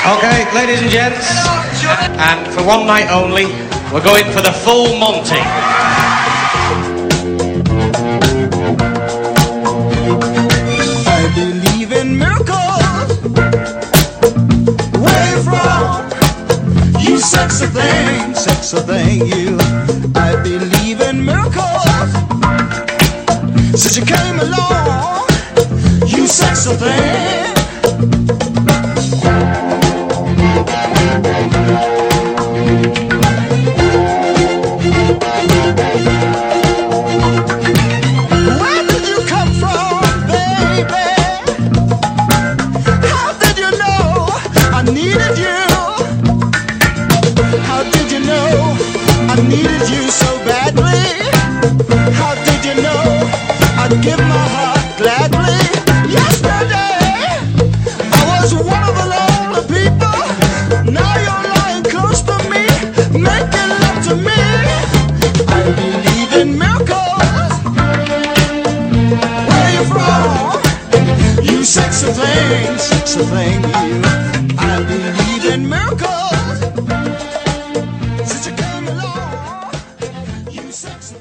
Okay, ladies and gents, and for one night only, we're going for the full Monty. I believe in miracles. Where you from? You sexy thing, you. I believe in miracles. Since you came along, you sexy thing. Where did you come from, baby? How did you know I needed you? How did you know I needed you so badly? How did you know I'd give my heart gladly? Yesterday I was one of the lonely people. Now you're lying close to me, making love to me. I believe in miracles. Where you from? You sexy thing, you. I believe in miracles. Since you came along, you sexy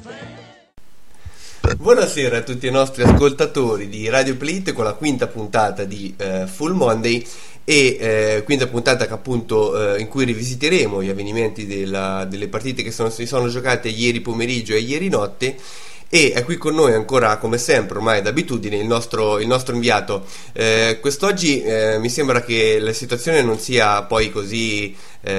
thing. Buonasera a tutti i nostri ascoltatori di Radio Play con la quinta puntata di Full Monday e quinta puntata che appunto in cui rivisiteremo gli avvenimenti delle partite che si sono giocate ieri pomeriggio e ieri notte. E è qui con noi ancora, come sempre, ormai d'abitudine, il nostro inviato. Quest'oggi mi sembra che la situazione non sia poi così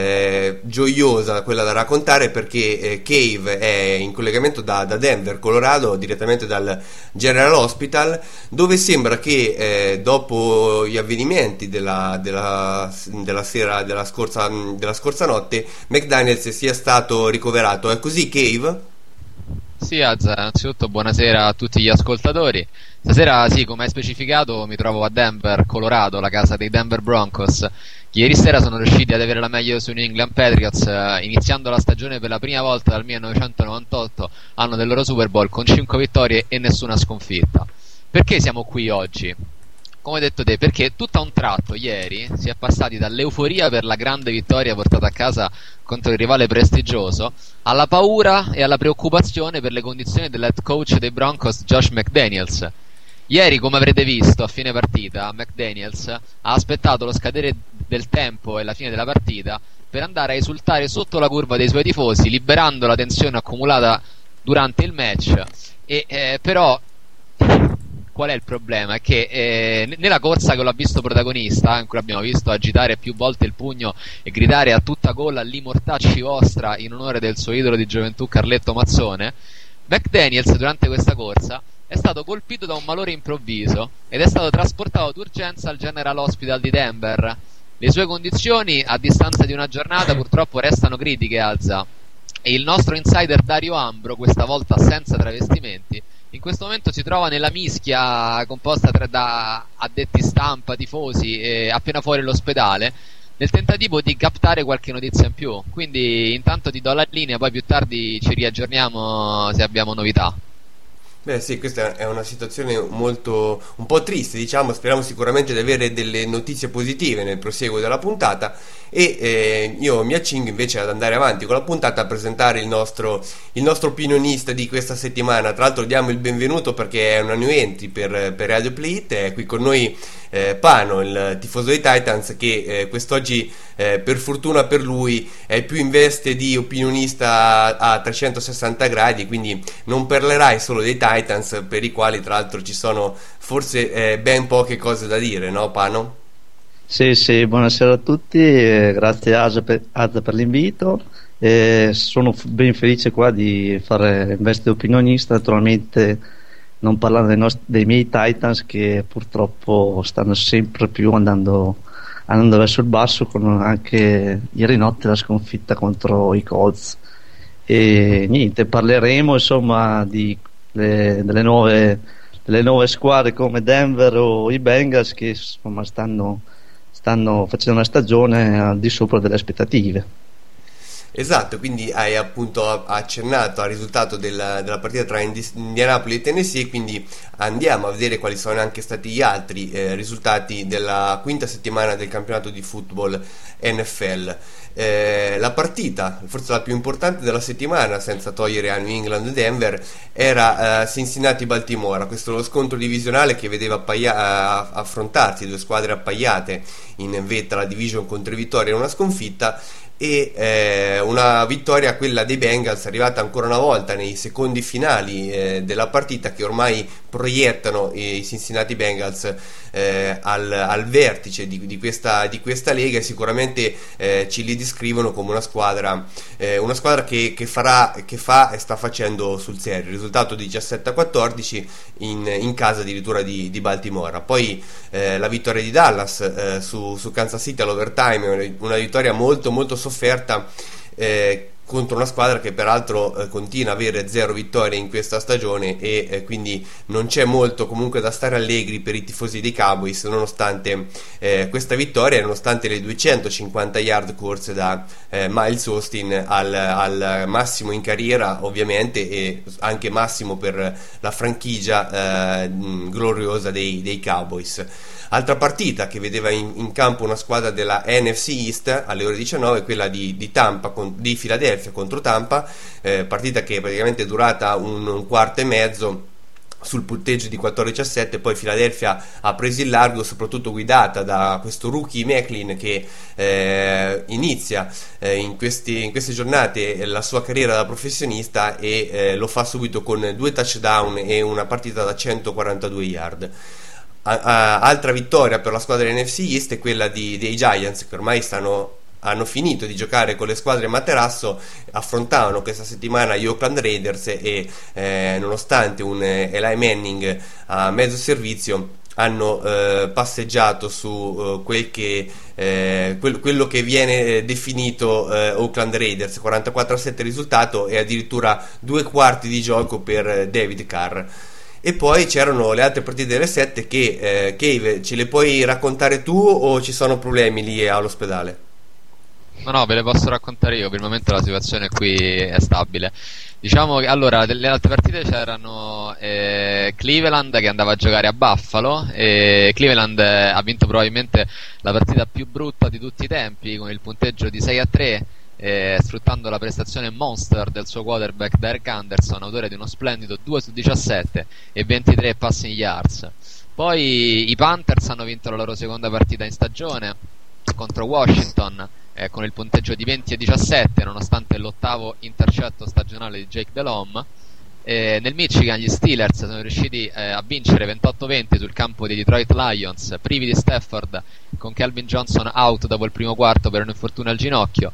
gioiosa quella da raccontare, perché Cave è in collegamento da Denver, Colorado, direttamente dal General Hospital, dove sembra che dopo gli avvenimenti della sera della scorsa notte, McDaniels sia stato ricoverato. È così, Cave? Sì, Azza, innanzitutto buonasera a tutti gli ascoltatori. Stasera, sì, come hai specificato, mi trovo a Denver, Colorado, la casa dei Denver Broncos. Ieri sera sono riusciti ad avere la meglio sui New England Patriots, iniziando la stagione per la prima volta dal 1998, anno del loro Super Bowl, con 5 vittorie e nessuna sconfitta. Perché siamo qui oggi? Come hai detto te, perché tutto a un tratto ieri si è passati dall'euforia per la grande vittoria portata a casa contro il rivale prestigioso alla paura e alla preoccupazione per le condizioni dell'head coach dei Broncos, Josh McDaniels. Ieri, come avrete visto, a fine partita McDaniels ha aspettato lo scadere del tempo e la fine della partita per andare a esultare sotto la curva dei suoi tifosi, liberando la tensione accumulata durante il match. Però qual è il problema? È che nella corsa che l'ha visto protagonista, in cui l'abbiamo visto agitare più volte il pugno e gridare a tutta gola "Li mortacci vostra" in onore del suo idolo di gioventù Carletto Mazzone, McDaniels durante questa corsa è stato colpito da un malore improvviso ed è stato trasportato d'urgenza al General Hospital di Denver. Le sue condizioni a distanza di una giornata purtroppo restano critiche, Alza, e il nostro insider Dario Ambro, questa volta senza travestimenti, in questo momento si trova nella mischia composta da addetti stampa, tifosi, appena fuori l'ospedale, nel tentativo di captare qualche notizia in più. Quindi intanto ti do la linea, poi più tardi ci riaggiorniamo se abbiamo novità. Beh sì, questa è una situazione un po' triste, diciamo. Speriamo sicuramente di avere delle notizie positive nel prosieguo della puntata e io mi accingo invece ad andare avanti con la puntata, a presentare il nostro opinionista di questa settimana. Tra l'altro diamo il benvenuto perché è una new entry per Radio Play. È qui con noi Pano, il tifoso dei Titans, che quest'oggi per fortuna per lui è più in veste di opinionista a 360 gradi, quindi non parlerai solo dei Titans, per i quali tra l'altro ci sono forse ben poche cose da dire, no Pano? Sì, buonasera a tutti, grazie Asa per l'invito. Sono ben felice qua di fare in veste opinionista, naturalmente non parlando dei miei Titans, che purtroppo stanno sempre più andando verso il basso, con anche ieri notte la sconfitta contro i Colts. E niente, parleremo insomma delle nuove squadre come Denver o i Bengals, che insomma stanno facendo una stagione al di sopra delle aspettative. Esatto, quindi hai appunto accennato al risultato della partita tra Indianapolis e Tennessee, quindi andiamo a vedere quali sono anche stati gli altri risultati della quinta settimana del campionato di football NFL. La partita, forse la più importante della settimana, senza togliere a New England e Denver, era Cincinnati-Baltimora. Questo è lo scontro divisionale che vedeva affrontarsi due squadre appaiate in vetta alla division con 3 vittorie e una sconfitta, e una vittoria, quella dei Bengals, arrivata ancora una volta nei secondi finali della partita, che ormai proiettano i Cincinnati Bengals al vertice di questa lega, e sicuramente ci li descrivono come una squadra che fa e sta facendo sul serio. Il risultato di 17-14 in casa addirittura di Baltimora. Poi la vittoria di Dallas su Kansas City all'overtime, una vittoria molto molto sofferta contro una squadra che peraltro continua a avere 0 vittorie in questa stagione, e quindi non c'è molto comunque da stare allegri per i tifosi dei Cowboys, nonostante questa vittoria, nonostante le 250 yard corse da Miles Austin al massimo in carriera, ovviamente, e anche massimo per la franchigia gloriosa dei Cowboys. Altra partita che vedeva in campo una squadra della NFC East alle ore 19, quella di Philadelphia contro Tampa, partita che praticamente è durata un quarto e mezzo sul punteggio di 14-7. Poi Philadelphia ha preso il largo, soprattutto guidata da questo rookie Macklin, che inizia in queste giornate la sua carriera da professionista, e lo fa subito con 2 touchdown e una partita da 142 yard. Altra vittoria per la squadra NFC East è quella dei Giants, che ormai hanno finito di giocare con le squadre materasso. Affrontavano questa settimana gli Oakland Raiders e nonostante un Eli Manning a mezzo servizio, hanno passeggiato su quello che viene definito Oakland Raiders. 44-7 risultato, e addirittura 2 quarti di gioco per David Carr. E poi c'erano le altre partite delle 7 che Cave, ce le puoi raccontare tu o ci sono problemi lì all'ospedale? No, ve le posso raccontare io. Per il momento la situazione qui è stabile. Diciamo che allora, delle altre partite c'erano Cleveland che andava a giocare a Buffalo, e Cleveland ha vinto probabilmente la partita più brutta di tutti i tempi, con il punteggio di 6-3, sfruttando la prestazione monster del suo quarterback Derek Anderson, autore di uno splendido 2 su 17 e 23 passing yards. Poi i Panthers hanno vinto la loro seconda partita in stagione contro Washington, con il punteggio di 20-17, nonostante l'ottavo intercetto stagionale di Jake Delhomme. Nel Michigan gli Steelers sono riusciti a vincere 28-20 sul campo dei Detroit Lions, privi di Stafford, con Calvin Johnson out dopo il primo quarto per un infortunio al ginocchio.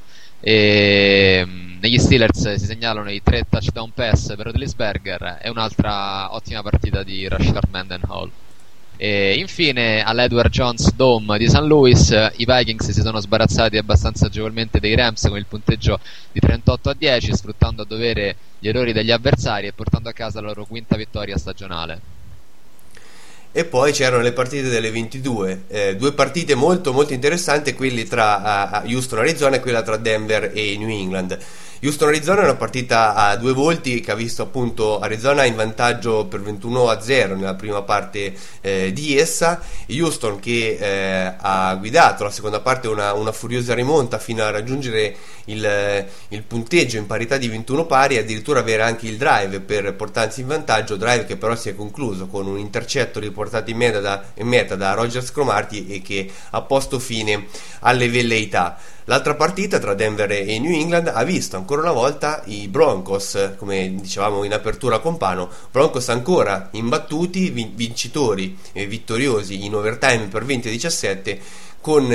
Negli Steelers si segnalano i 3 touchdown pass per Roethlisberger e un'altra ottima partita di Rashard Mendenhall. E infine all'Edward Jones Dome di St. Louis i Vikings si sono sbarazzati abbastanza agevolmente dei Rams con il punteggio di 38-10, sfruttando a dovere gli errori degli avversari e portando a casa la loro quinta vittoria stagionale. E poi c'erano le partite delle 22, 2 partite molto molto interessanti, quelle tra Houston Arizona e quella tra Denver e New England. Houston Arizona è una partita a 2 volti che ha visto appunto Arizona in vantaggio per 21-0 nella prima parte di essa. Houston che ha guidato la seconda parte una furiosa rimonta fino a raggiungere il punteggio in parità di 21 pari, e addirittura avere anche il drive per portarsi in vantaggio, drive che però si è concluso con un intercetto riportato in meta da Rogers Cromartie e che ha posto fine alle velleità. L'altra partita tra Denver e New England ha visto ancora una volta i Broncos, come dicevamo in apertura con Pano, Broncos ancora imbattuti, vincitori e vittoriosi in overtime per 20-17, con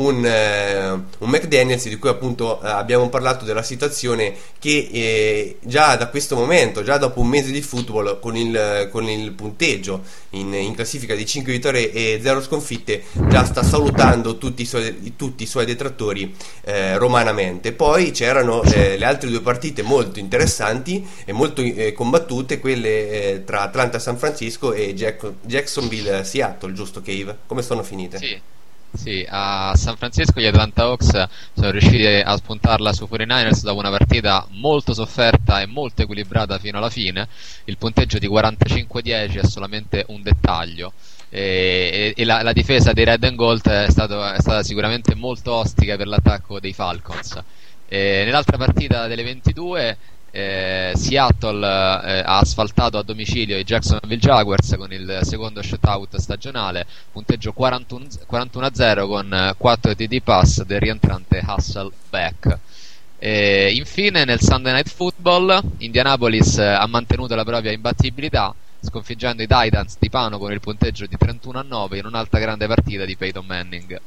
un McDaniels di cui appunto abbiamo parlato della situazione, che già da questo momento, già dopo un mese di football, con il punteggio in classifica di 5 vittorie e 0 sconfitte, già sta salutando tutti i suoi detrattori romanamente. Poi c'erano le altre 2 partite molto interessanti e molto combattute, quelle tra Atlanta e San Francisco e Jacksonville Seattle, giusto Cave? Come sono finite? Sì. Sì, a San Francisco gli Atlanta Hawks sono riusciti a spuntarla su 49ers dopo una partita molto sofferta e molto equilibrata fino alla fine. Il punteggio di 45-10 è solamente un dettaglio. E la difesa dei Red and Gold è stata sicuramente molto ostica per l'attacco dei Falcons. Nell'altra partita delle 22 Seattle ha asfaltato a domicilio i Jacksonville Jaguars con il secondo shutout stagionale, punteggio 41-0 con 4 TD pass del rientrante Hasselbeck. Infine nel Sunday Night Football Indianapolis ha mantenuto la propria imbattibilità sconfiggendo i Titans di Pano con il punteggio di 31-9 in un'altra grande partita di Peyton Manning.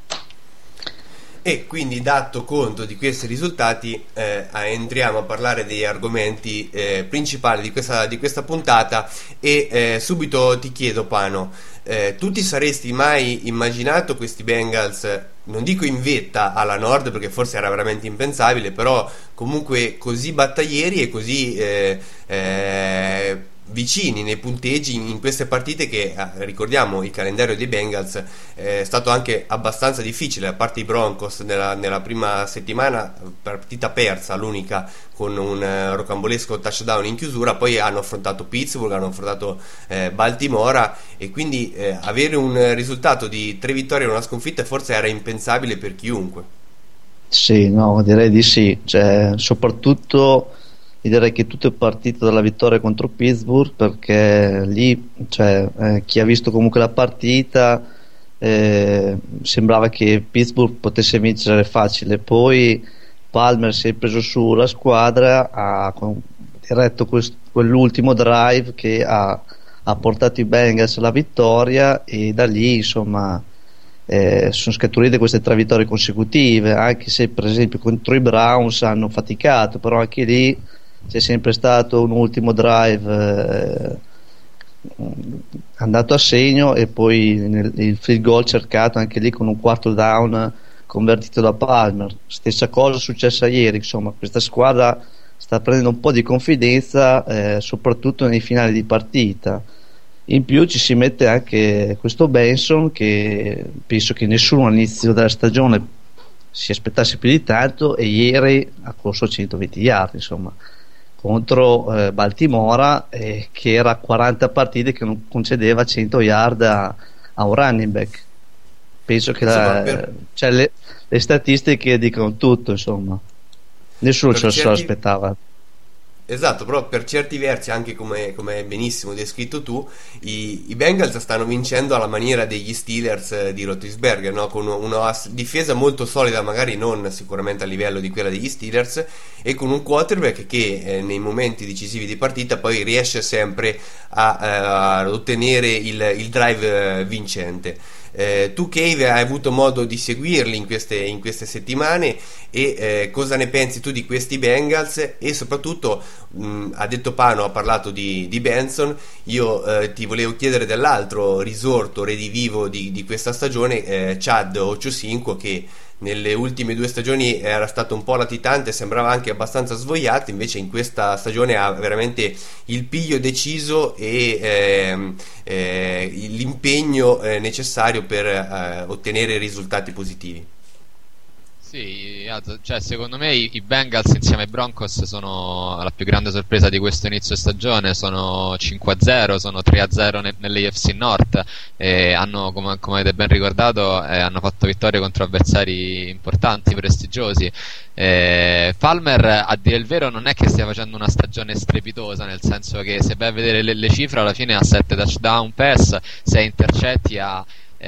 E quindi, dato conto di questi risultati, entriamo a parlare degli argomenti principali di questa puntata e subito ti chiedo, Pano, tu ti saresti mai immaginato questi Bengals, non dico in vetta alla Nord perché forse era veramente impensabile, però comunque così battaglieri e così vicini nei punteggi in queste partite che ricordiamo il calendario dei Bengals è stato anche abbastanza difficile, a parte i Broncos nella prima settimana, partita persa, l'unica con un rocambolesco touchdown in chiusura, poi hanno affrontato Pittsburgh, hanno affrontato Baltimora e quindi avere un risultato di 3 vittorie e una sconfitta forse era impensabile per chiunque. Sì, no, direi di sì, cioè, soprattutto direi che tutto è partito dalla vittoria contro Pittsburgh, perché lì, cioè, chi ha visto comunque la partita sembrava che Pittsburgh potesse vincere facile, poi Palmer si è preso su la squadra, ha diretto quell'ultimo drive che ha portato i Bengals alla vittoria e da lì insomma sono scaturite queste 3 vittorie consecutive, anche se per esempio contro i Browns hanno faticato, però anche lì c'è sempre stato un ultimo drive andato a segno e poi il field goal cercato anche lì con un quarto down convertito da Palmer. Stessa cosa successa ieri, insomma questa squadra sta prendendo un po' di confidenza soprattutto nei finali di partita. In più ci si mette anche questo Benson che penso che nessuno all'inizio della stagione si aspettasse più di tanto, e ieri ha corso 120 yard insomma contro Baltimora che era a 40 partite che non concedeva 100 yard a un running back. Penso che cioè le statistiche dicono tutto, insomma nessuno ce lo aspettava. Esatto, però per certi versi, anche come benissimo descritto tu, i Bengals stanno vincendo alla maniera degli Steelers di Roethlisberger, no? Con una difesa molto solida, magari non sicuramente a livello di quella degli Steelers, e con un quarterback che nei momenti decisivi di partita poi riesce sempre a ottenere il drive vincente. Tu, Cave, hai avuto modo di seguirli in queste settimane e cosa ne pensi tu di questi Bengals? E soprattutto ha detto Pano, ha parlato di Benson, io ti volevo chiedere dell'altro risorto redivivo di questa stagione, Chad Ochocinco, che nelle ultime 2 stagioni era stato un po' latitante, sembrava anche abbastanza svogliato, invece in questa stagione ha veramente il piglio deciso e l'impegno necessario per ottenere risultati positivi. Sì, cioè secondo me i Bengals insieme ai Broncos sono la più grande sorpresa di questo inizio stagione, sono 5-0, sono 3-0 nell'AFC North e hanno, come avete ben ricordato, hanno fatto vittorie contro avversari importanti, prestigiosi. Palmer, a dire il vero, non è che stia facendo una stagione strepitosa, nel senso che se vai a vedere le cifre alla fine ha 7 touchdown pass, 6 intercetti, ha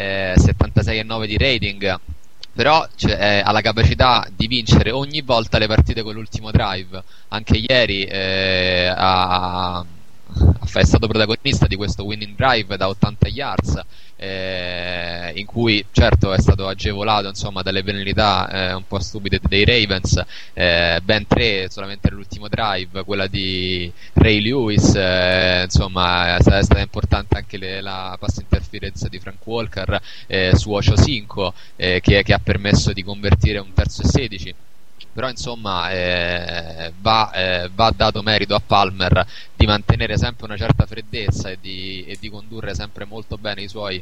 76,9 di rating, però ha la capacità di vincere ogni volta le partite con l'ultimo drive. Anche ieri è stato protagonista di questo winning drive da 80 yards in cui certo è stato agevolato insomma dalle penalità un po' stupide dei Ravens, ben 3 solamente nell'ultimo drive, quella di Ray Lewis, insomma è stata importante anche la pass interference di Frank Walker su Ochocinco che ha permesso di convertire un 3rd e 16. però insomma va dato merito a Palmer di mantenere sempre una certa freddezza e di condurre sempre molto bene i suoi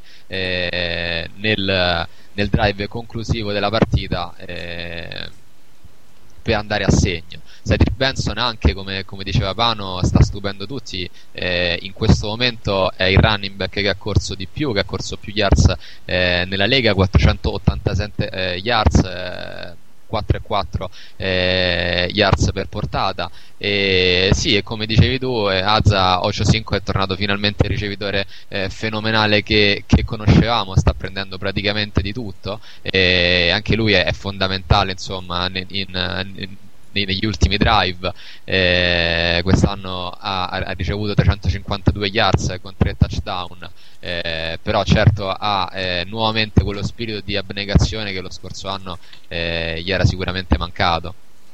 nel drive conclusivo della partita per andare a segno. Cedric Benson anche, come diceva Pano, sta stupendo tutti, in questo momento è il running back che ha corso di più, che ha corso più yards nella Lega, 487 yards, 4,4 yards per portata. E sì, e come dicevi tu, Azza Ochocinco è tornato finalmente il ricevitore fenomenale che conoscevamo, sta prendendo praticamente di tutto, e anche lui è fondamentale, insomma, negli ultimi drive. Quest'anno ha ricevuto 352 yards con 3 touchdown, però certo ha nuovamente quello spirito di abnegazione che lo scorso anno gli era sicuramente mancato.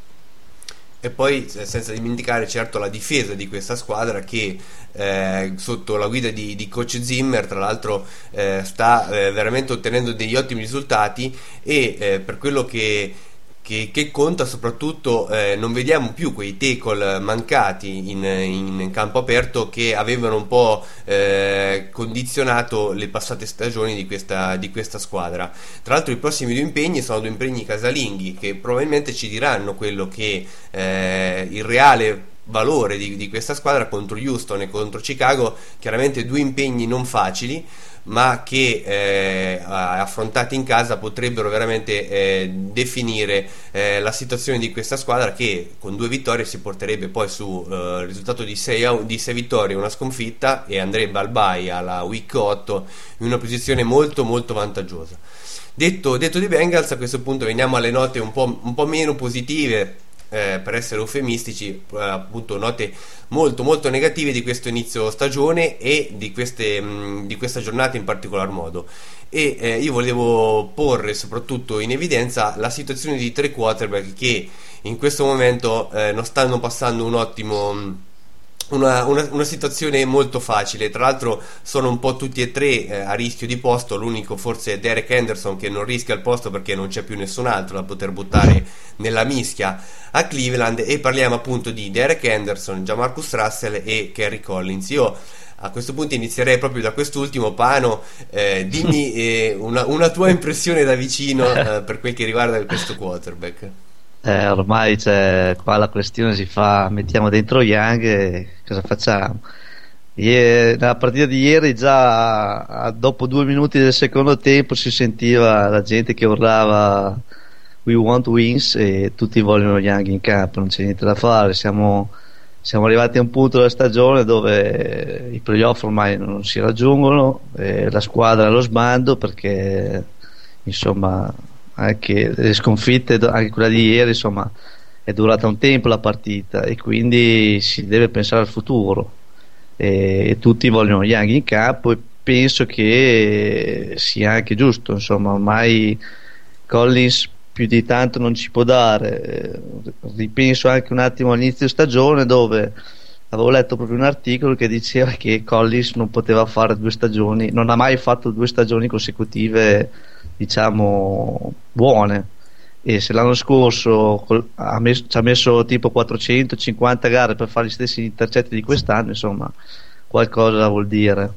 E poi senza dimenticare certo la difesa di questa squadra che sotto la guida di coach Zimmer tra l'altro sta veramente ottenendo degli ottimi risultati, e per quello che conta soprattutto non vediamo più quei tackle mancati in campo aperto che avevano un po' condizionato le passate stagioni di questa squadra. Tra l'altro i prossimi 2 impegni sono 2 impegni casalinghi che probabilmente ci diranno quello che il reale valore di questa squadra contro Houston e contro Chicago. Chiaramente 2 impegni non facili, ma che affrontati in casa potrebbero veramente definire la situazione di questa squadra, che con 2 vittorie si porterebbe poi su il risultato di 6 vittorie e 1 sconfitta, e andrebbe al bye alla week 8 in una posizione molto molto vantaggiosa. Detto dei Bengals, a questo punto veniamo alle note un po' meno positive, per essere eufemistici, appunto note molto molto negative di questo inizio stagione e di questa giornata in particolar modo. E io volevo porre soprattutto in evidenza la situazione di 3 quarterback che in questo momento non stanno passando una situazione molto facile. Tra l'altro sono un po' tutti e 3 a rischio di posto. L'unico forse è Derek Henderson che non rischia il posto perché non c'è più nessun altro da poter buttare nella mischia a Cleveland, e parliamo appunto di Derek Henderson, Jamarcus Russell e Kerry Collins. Io a questo punto inizierei proprio da quest'ultimo. Pano, dimmi una tua impressione da vicino per quel che riguarda questo quarterback. Ormai qua la questione si fa, mettiamo dentro Young e cosa facciamo? Nella partita di ieri già dopo 2 minuti del secondo tempo si sentiva la gente che urlava "We want wins" e tutti vogliono Young in campo, non c'è niente da fare. Siamo arrivati a un punto della stagione dove i playoff ormai non si raggiungono, la squadra è allo sbando perché insomma anche le sconfitte, anche quella di ieri, insomma è durata un tempo la partita e quindi si deve pensare al futuro, e tutti vogliono Young in campo, e penso che sia anche giusto. Insomma ormai Collins più di tanto non ci può dare. Ripenso anche un attimo all'inizio stagione, dove avevo letto proprio un articolo che diceva che Collins non poteva fare 2 stagioni, non ha mai fatto 2 stagioni consecutive diciamo buone, e se l'anno scorso ci ha messo tipo 450 gare per fare gli stessi intercetti di quest'anno, insomma qualcosa vuol dire.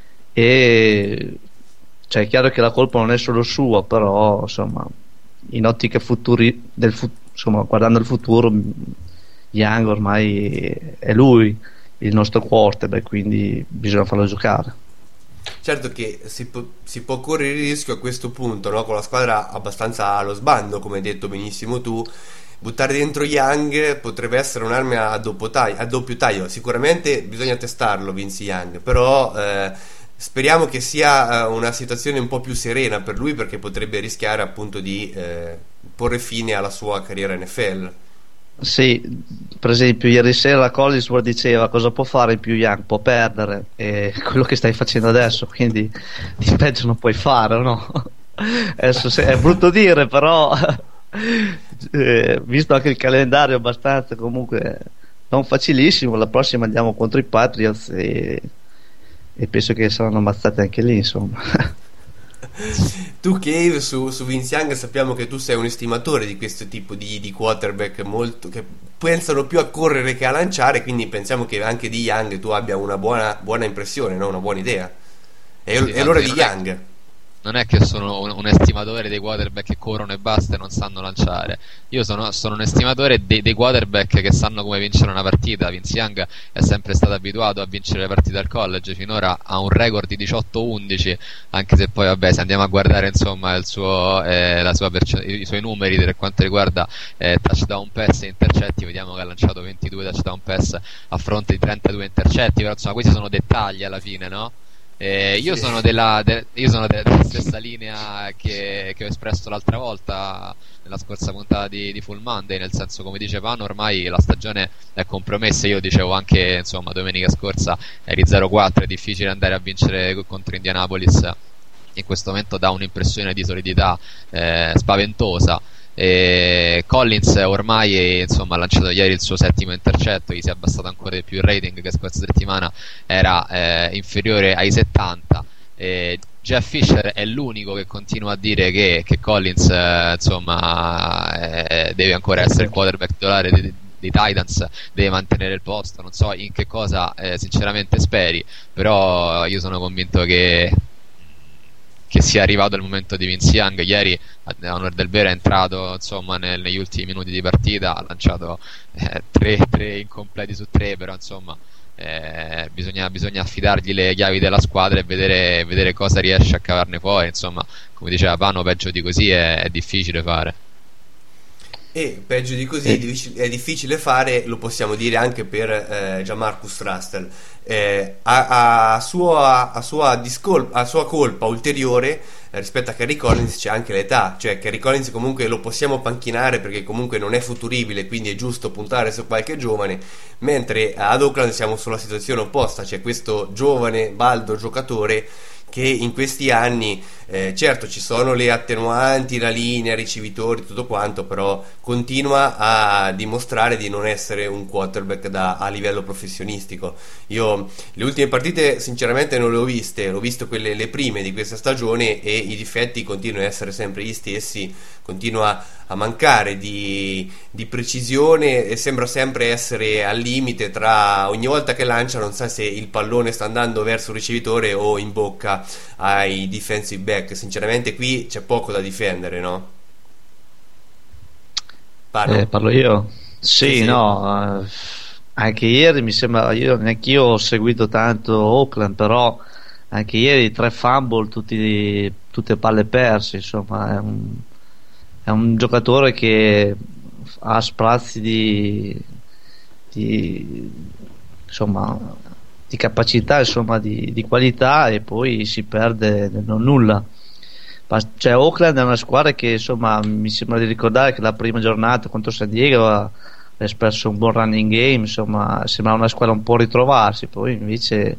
E cioè è chiaro che la colpa non è solo sua, però insomma in ottica futuri insomma guardando il futuro, Young ormai è lui il nostro quarterback, quindi bisogna farlo giocare. Certo che si può correre il rischio a questo punto, no? Con la squadra abbastanza allo sbando, come hai detto benissimo tu, buttare dentro Young potrebbe essere un'arma a doppio taglio. Sicuramente bisogna testarlo Vince Young, però speriamo che sia una situazione un po' più serena per lui, perché potrebbe rischiare appunto di porre fine alla sua carriera NFL. Sì, per esempio ieri sera la Collinsworth diceva cosa può fare in più Young, può perdere, e quello che stai facendo adesso, quindi di peggio non puoi fare, no? Adesso è brutto dire, però visto anche il calendario abbastanza comunque non facilissimo, la prossima andiamo contro i Patriots e penso che saranno ammazzati anche lì, insomma. Tu Cave, su Vince Young sappiamo che tu sei un estimatore di questo tipo di quarterback molto, che pensano più a correre che a lanciare, quindi pensiamo che anche di Young tu abbia una buona impressione, no? Una buona idea. È l'ora di Young. Non è che sono un estimatore dei quarterback che corrono e basta e non sanno lanciare. Io sono un estimatore dei quarterback che sanno come vincere una partita. Vince Young è sempre stato abituato a vincere le partite al college, finora ha un record di 18-11, anche se poi vabbè, se andiamo a guardare insomma i suoi numeri per quanto riguarda touchdown pass e intercetti, vediamo che ha lanciato 22 touchdown pass a fronte di 32 intercetti, però insomma questi sono dettagli alla fine, no? Io sono della stessa linea che ho espresso l'altra volta nella scorsa puntata di Full Monday, nel senso, come dice Pano, ormai la stagione è compromessa. Io dicevo anche insomma domenica scorsa eri 0-4, è difficile andare a vincere contro Indianapolis, in questo momento dà un'impressione di solidità spaventosa. Collins ormai insomma ha lanciato ieri il suo 7° intercetto, gli si è abbassato ancora di più il rating, che scorsa settimana era inferiore ai 70. Jeff Fisher è l'unico che continua a dire che Collins insomma deve ancora essere il quarterback titolare dei Titans, deve mantenere il posto. Non so in che cosa sinceramente speri, però io sono convinto che sia arrivato il momento di Vince Young. Ieri a onor del vero è entrato insomma negli ultimi minuti di partita, ha lanciato 3 incompleti su 3, però insomma bisogna affidargli le chiavi della squadra e vedere cosa riesce a cavarne fuori. Insomma, come diceva Pano, peggio di così è difficile fare. E peggio di così è difficile fare, lo possiamo dire anche per Jamarcus Russell. A sua colpa ulteriore rispetto a Kerry Collins c'è anche l'età, cioè Kerry Collins comunque lo possiamo panchinare perché comunque non è futuribile, quindi è giusto puntare su qualche giovane, mentre ad Oakland siamo sulla situazione opposta, c'è questo giovane baldo giocatore che in questi anni certo ci sono le attenuanti, la linea, ricevitori, tutto quanto, però continua a dimostrare di non essere un quarterback a livello professionistico. Io le ultime partite sinceramente non le ho viste, l'ho visto le prime di questa stagione e i difetti continuano ad essere sempre gli stessi, continua a mancare di precisione e sembra sempre essere al limite tra ogni volta che lancia, non sa se il pallone sta andando verso il ricevitore o in bocca ai defensive back. Sinceramente qui c'è poco da difendere, no? Parlo io? Sì. No, anche ieri mi sembra, neanch'io ho seguito tanto Oakland, però anche ieri 3 fumble, tutte palle perse, insomma è un giocatore che ha sprazzi di capacità, insomma di qualità, e poi si perde nel non nulla. Cioè Oakland è una squadra che insomma mi sembra di ricordare che la prima giornata contro San Diego ha espresso un buon running game, insomma sembrava una squadra un po' ritrovarsi, poi invece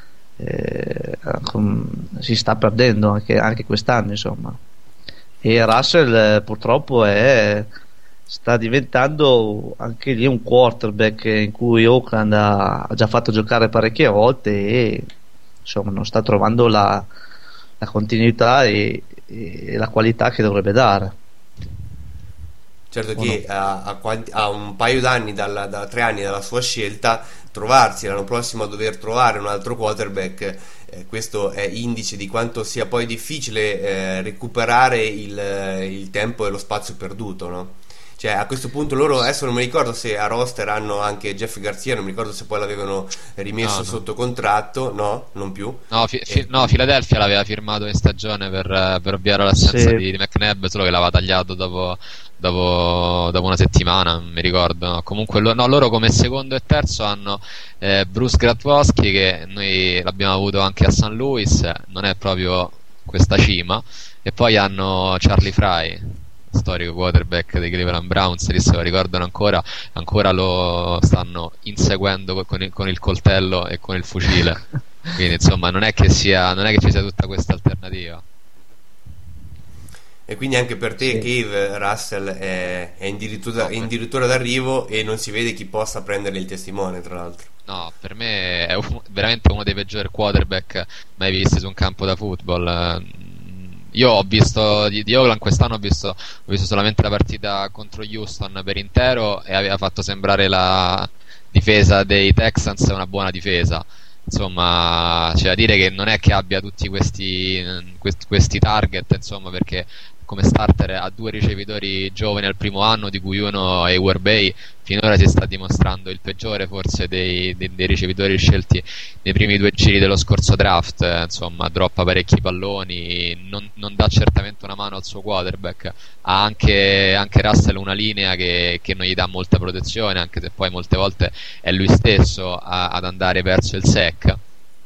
si sta perdendo anche quest'anno, insomma. E Russell purtroppo sta diventando anche lì un quarterback in cui Oakland ha già fatto giocare parecchie volte e insomma non sta trovando la continuità e la qualità che dovrebbe dare. Certo che a un paio d'anni, da 3 anni dalla sua scelta, trovarsi l'anno prossimo a dover trovare un altro quarterback, questo è indice di quanto sia poi difficile recuperare il tempo e lo spazio perduto, no? Cioè a questo punto loro, adesso non mi ricordo se a roster hanno anche Jeff Garcia, non mi ricordo se poi l'avevano rimesso sotto contratto, no, non più. Philadelphia l'aveva firmato in stagione per ovviare l'assenza di McNabb, solo che l'aveva tagliato dopo una settimana, non mi ricordo. No, comunque loro come secondo e terzo hanno Bruce Gradkowski, che noi l'abbiamo avuto anche a St. Louis, non è proprio questa cima, e poi hanno Charlie Fry, storico quarterback dei Cleveland Browns, lì se lo ricordano ancora lo stanno inseguendo con il coltello e con il fucile. Quindi insomma non è che ci sia tutta questa alternativa. E quindi anche per te, Cave, Russell è addirittura d'arrivo e non si vede chi possa prendere il testimone, tra l'altro. No, per me è veramente uno dei peggiori quarterback mai visti su un campo da football. io ho visto di Oakland quest'anno, ho visto solamente la partita contro Houston per intero e aveva fatto sembrare la difesa dei Texans una buona difesa. Insomma, c'è da dire che non è che abbia tutti questi target, insomma, perché come starter ha 2 ricevitori giovani al primo anno, di cui uno è Bay. Finora si sta dimostrando il peggiore forse dei ricevitori scelti nei primi 2 giri dello scorso draft. Insomma, droppa parecchi palloni, non dà certamente una mano al suo quarterback. Ha anche Russell una linea che non gli dà molta protezione, anche se poi molte volte è lui stesso ad andare verso il sack.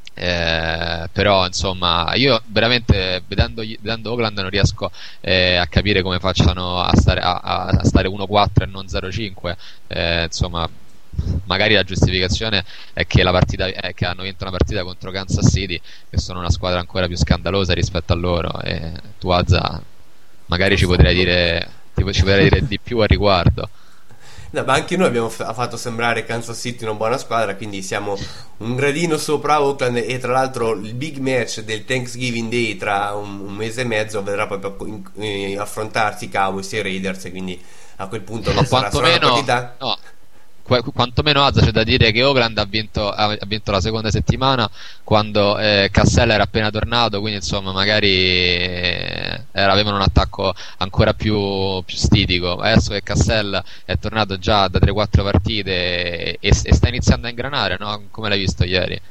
Però insomma, io veramente vedendo Oakland non riesco a capire come facciano a stare 1-4 e non 0-5. Insomma, magari la giustificazione è che che hanno vinto una partita contro Kansas City, che sono una squadra ancora più scandalosa rispetto a loro, e tu, Azza, magari ci potrai dire di più al riguardo. No, ma anche noi abbiamo fatto sembrare Kansas City una buona squadra, quindi siamo un gradino sopra Oakland, e tra l'altro il big match del Thanksgiving Day tra un mese e mezzo vedrà proprio affrontarsi Cowboys e Raiders, e quindi a quel punto non sarà una partita... No. Quantomeno, Azza, c'è da dire che Oakland ha vinto la seconda settimana quando Cassell era appena tornato, quindi insomma magari avevano un attacco ancora più stitico. Adesso che Cassell è tornato già da 3-4 partite e sta iniziando a ingranare, no? Come l'hai visto ieri?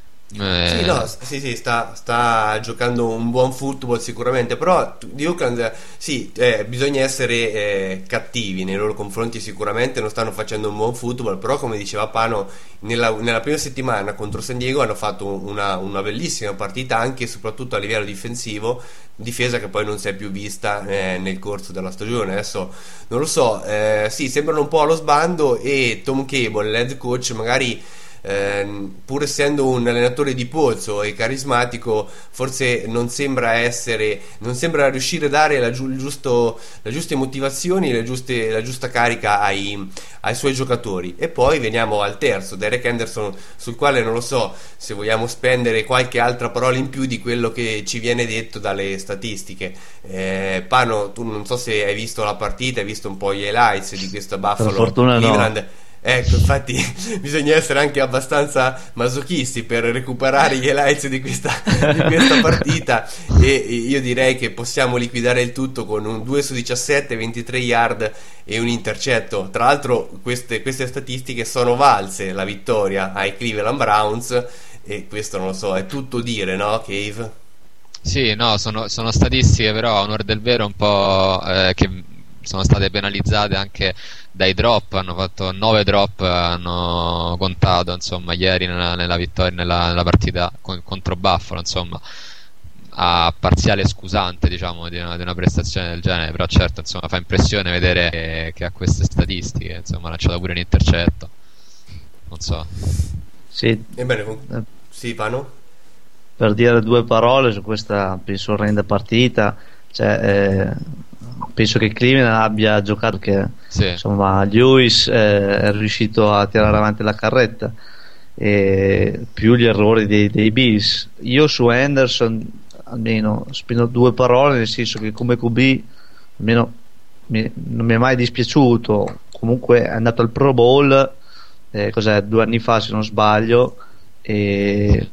Sì, sta giocando un buon football sicuramente, però di Oakland bisogna essere cattivi nei loro confronti. Sicuramente non stanno facendo un buon football, però come diceva Pano, nella prima settimana contro San Diego hanno fatto una bellissima partita, anche e soprattutto a livello difensivo, difesa che poi non si è più vista nel corso della stagione. Adesso non lo so, sembrano un po' allo sbando, e Tom Cable, l'head coach, magari pur essendo un allenatore di polso e carismatico, forse non sembra riuscire a dare le giuste motivazioni, la giusta carica ai suoi giocatori. E poi veniamo al terzo, Derek Henderson, sul quale non lo so se vogliamo spendere qualche altra parola in più di quello che ci viene detto dalle statistiche. Pano, tu non so se hai visto la partita, hai visto un po' gli highlights di questa Buffalo Cleveland. No. Ecco, infatti bisogna essere anche abbastanza masochisti per recuperare gli highlights di questa partita, e io direi che possiamo liquidare il tutto con un 2 su 17, 23 yard e un intercetto. Tra l'altro queste statistiche sono valse la vittoria ai Cleveland Browns, e questo, non lo so, è tutto dire, no, Cave? Sì, no, sono statistiche però a onor del vero un po' che sono state penalizzate anche dai drop. Hanno fatto 9 drop, hanno contato insomma ieri nella vittoria, nella partita contro Buffalo, insomma, a parziale scusante, diciamo, di una prestazione del genere. Però certo, insomma, fa impressione vedere che ha queste statistiche, insomma, ha lanciato pure un intercetto, non so. Sì. Ebbene, sì, Pano? Per dire 2 parole su questa, penso, orrenda partita, penso che Cleveland abbia giocato che insomma Lewis è riuscito a tirare avanti la carretta, e più gli errori dei Bills. Io su Henderson almeno spendo 2 parole, nel senso che come QB almeno non mi è mai dispiaciuto. Comunque è andato al Pro Bowl 2 anni fa, se non sbaglio, e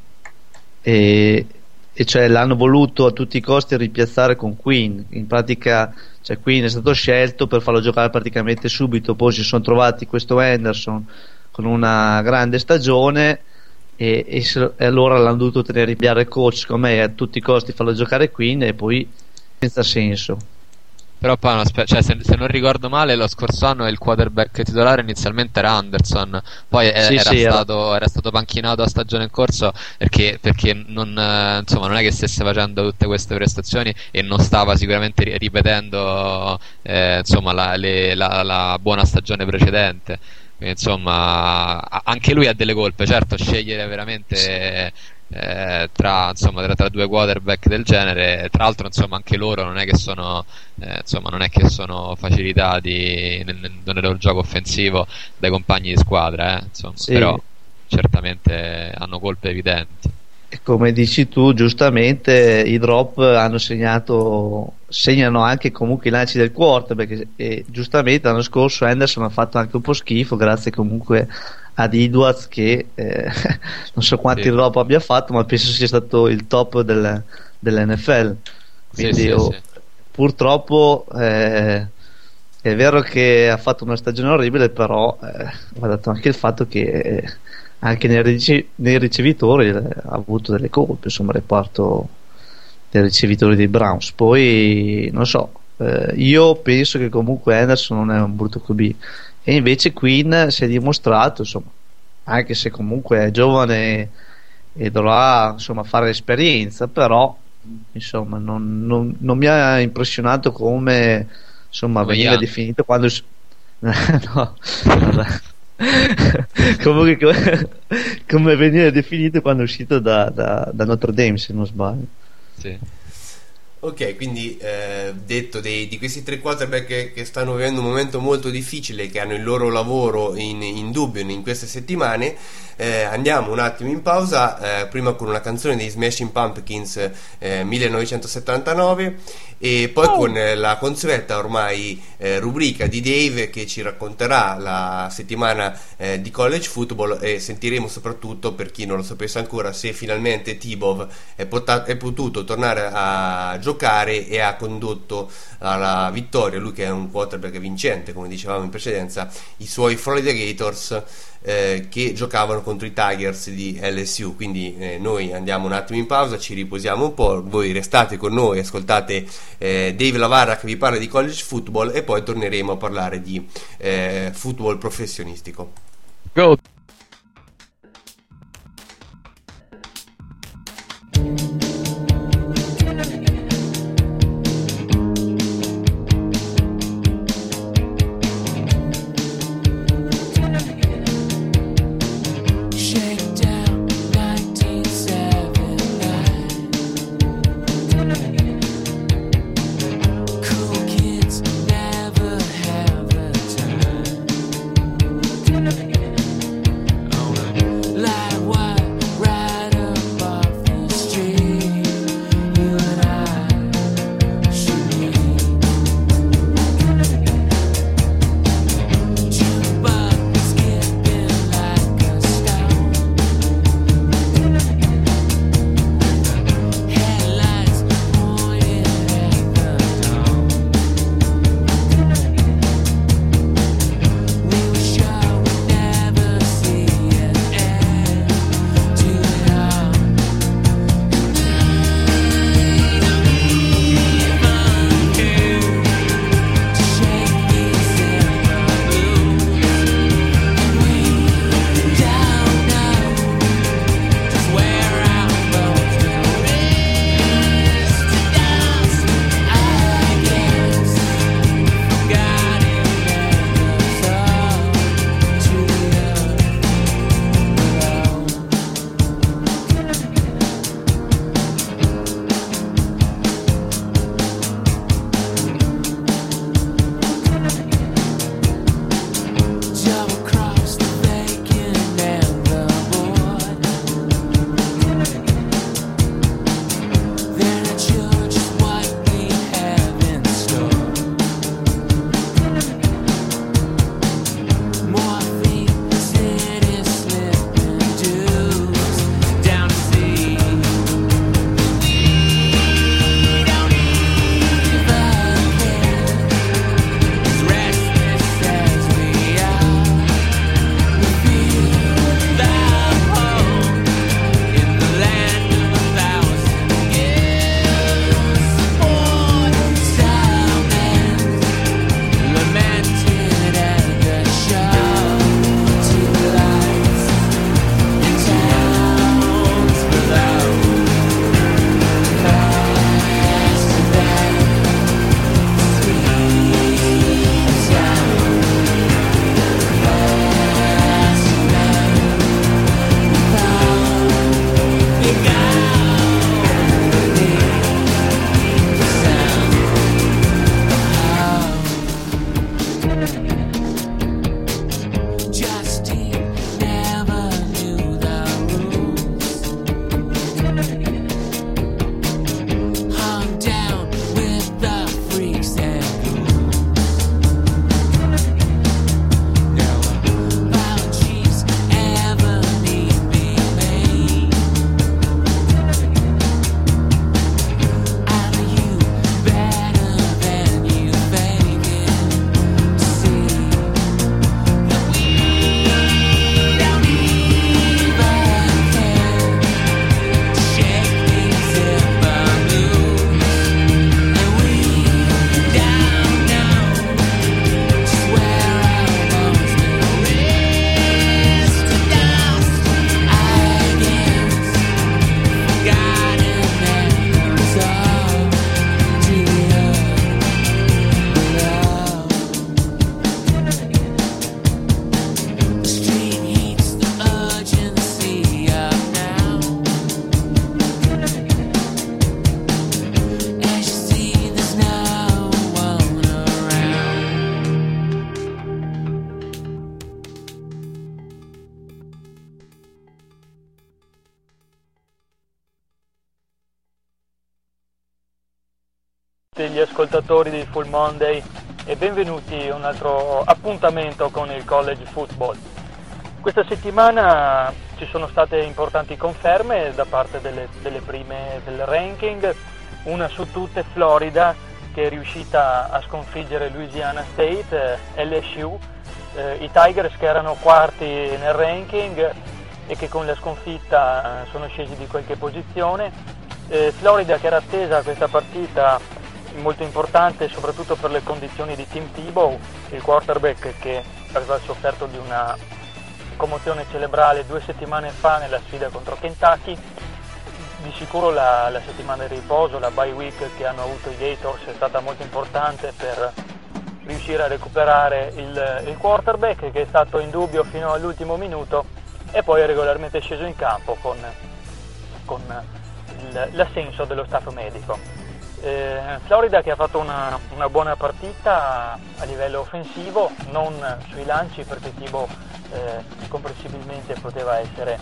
cioè l'hanno voluto a tutti i costi ripiazzare con Quinn. In pratica, Quinn è stato scelto per farlo giocare praticamente subito, poi si sono trovati questo Henderson con una grande stagione, e allora l'hanno dovuto tenere in piedi il coach, secondo me, a tutti i costi farlo giocare Quinn, e poi senza senso. Però poi se non ricordo male, lo scorso anno il quarterback titolare inizialmente era Anderson, poi era stato panchinato a stagione in corso perché non è che stesse facendo tutte queste prestazioni e non stava sicuramente ripetendo la buona stagione precedente. Quindi, insomma, anche lui ha delle colpe. Certo, scegliere veramente tra 2 quarterback del genere, tra l'altro, insomma, anche loro non è che sono facilitati nel loro gioco offensivo dai compagni di squadra, sì. Però certamente hanno colpe evidenti. come dici tu giustamente, i drop segnano anche comunque i lanci del quarterback, e giustamente l'anno scorso Anderson ha fatto anche un po' schifo grazie comunque ad Edwards che non so quanti drop abbia fatto, ma penso sia stato il top dell'NFL, quindi purtroppo è vero che ha fatto una stagione orribile, però va dato anche il fatto che anche nei ricevitori ha avuto delle colpe, insomma, il reparto dei ricevitori dei Browns. Poi non so, io penso che comunque Anderson non è un brutto QB, e invece Quinn si è dimostrato, insomma, anche se comunque è giovane e dovrà insomma fare esperienza, però insomma non mi ha impressionato come insomma veniva definito quando no, comunque come veniva definito quando è uscito da Notre Dame, se non sbaglio. Sì. Ok, quindi detto di questi tre quarterback che stanno vivendo un momento molto difficile, che hanno il loro lavoro in dubbio in queste settimane, andiamo un attimo in pausa, prima con una canzone dei Smashing Pumpkins, 1979, e poi con la consueta ormai rubrica di Dave che ci racconterà la settimana di college football, e sentiremo soprattutto, per chi non lo sapesse ancora, se finalmente T-Bow è potuto tornare a giocare e ha condotto alla vittoria, lui che è un quarterback vincente come dicevamo in precedenza, i suoi Florida Gators che giocavano contro i Tigers di LSU. Quindi noi andiamo un attimo in pausa, ci riposiamo un po', voi restate con noi, ascoltate Dave Lavarra che vi parla di college football, e poi torneremo a parlare di football professionistico. Go! Light wire right above the street. tutti gli ascoltatori di Full Monday e benvenuti a un altro appuntamento con il college football. Questa settimana ci sono state importanti conferme da parte delle prime del ranking, una su tutte Florida che è riuscita a sconfiggere Louisiana State, LSU, i Tigers che erano quarti nel ranking e che con la sconfitta sono scesi di qualche posizione. Florida che era attesa a questa partita molto importante soprattutto per le condizioni di Tim Tebow, il quarterback che aveva sofferto di una commozione cerebrale 2 settimane fa nella sfida contro Kentucky. Di sicuro la settimana di riposo, la bye week che hanno avuto i Gators è stata molto importante per riuscire a recuperare il quarterback che è stato in dubbio fino all'ultimo minuto e poi è regolarmente sceso in campo con l'assenso dello staff medico. Florida che ha fatto una buona partita a livello offensivo, non sui lanci perché Tebow comprensibilmente poteva essere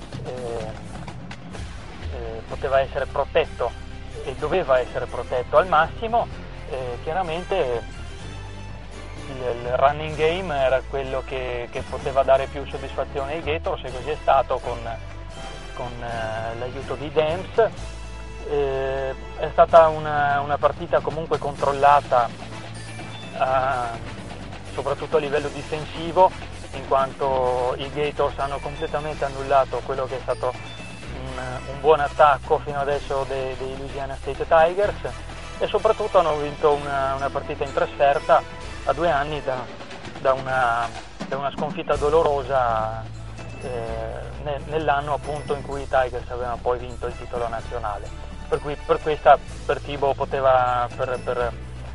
protetto e doveva essere protetto al massimo. Chiaramente il running game era quello che poteva dare più soddisfazione ai Gators e così è stato con l'aiuto di Dams. È stata una partita comunque controllata soprattutto a livello difensivo, in quanto i Gators hanno completamente annullato quello che è stato un buon attacco fino adesso dei Louisiana State Tigers e soprattutto hanno vinto una partita in trasferta a 2 anni da una sconfitta dolorosa nell'anno appunto in cui i Tigers avevano poi vinto il titolo nazionale, per cui per Tebow poteva per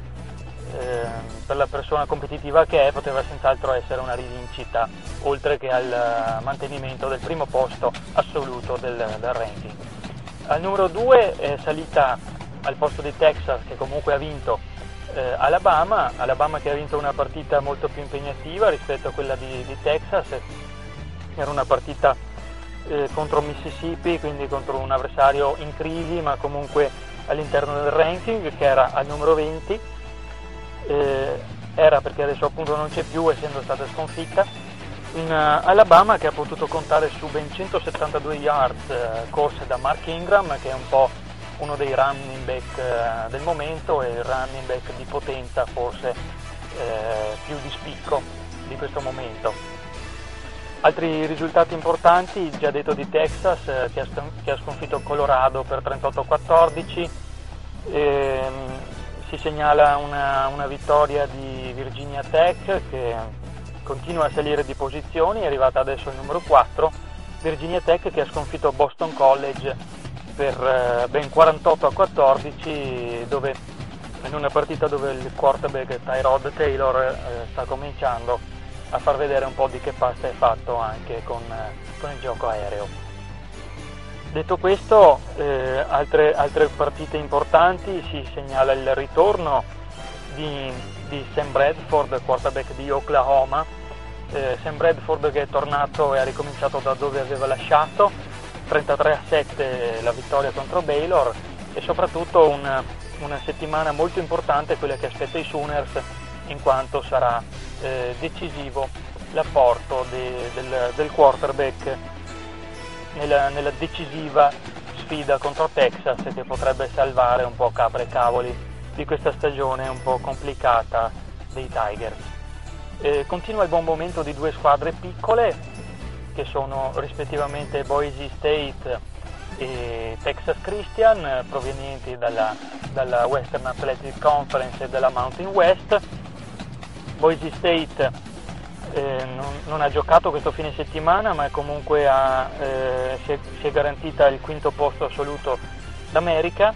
la persona competitiva che è poteva senz'altro essere una rivincita oltre che al mantenimento del primo posto assoluto del ranking. Al numero 2 è salita al posto di Texas che comunque ha vinto Alabama che ha vinto una partita molto più impegnativa rispetto a quella di Texas. Era una partita contro Mississippi, quindi contro un avversario in crisi ma comunque all'interno del ranking che era al numero 20, era perché adesso appunto non c'è più essendo stata sconfitta. Alabama che ha potuto contare su ben 172 yards corse da Mark Ingram che è un po' uno dei running back del momento e il running back di potenza forse più di spicco di questo momento. Altri risultati importanti, già detto di Texas che ha sconfitto Colorado per 38-14, si segnala una vittoria di Virginia Tech che continua a salire di posizioni, è arrivata adesso al numero 4, Virginia Tech che ha sconfitto Boston College per ben 48-14 dove in una partita dove il quarterback Tyrod Taylor sta cominciando a far vedere un po' di che pasta è fatto anche con il gioco aereo. Detto questo, altre partite importanti, si segnala il ritorno di Sam Bradford, quarterback di Oklahoma. Sam Bradford che è tornato e ha ricominciato da dove aveva lasciato, 33-7 la vittoria contro Baylor e soprattutto una settimana molto importante quella che aspetta i Sooners in quanto sarà decisivo l'apporto del quarterback nella decisiva sfida contro Texas che potrebbe salvare un po' capre e cavoli di questa stagione un po' complicata dei Tigers. Continua il buon momento di 2 squadre piccole che sono rispettivamente Boise State e Texas Christian, provenienti dalla Western Athletic Conference e dalla Mountain West. Boise State non ha giocato questo fine settimana ma comunque si è garantita il 5° posto assoluto d'America.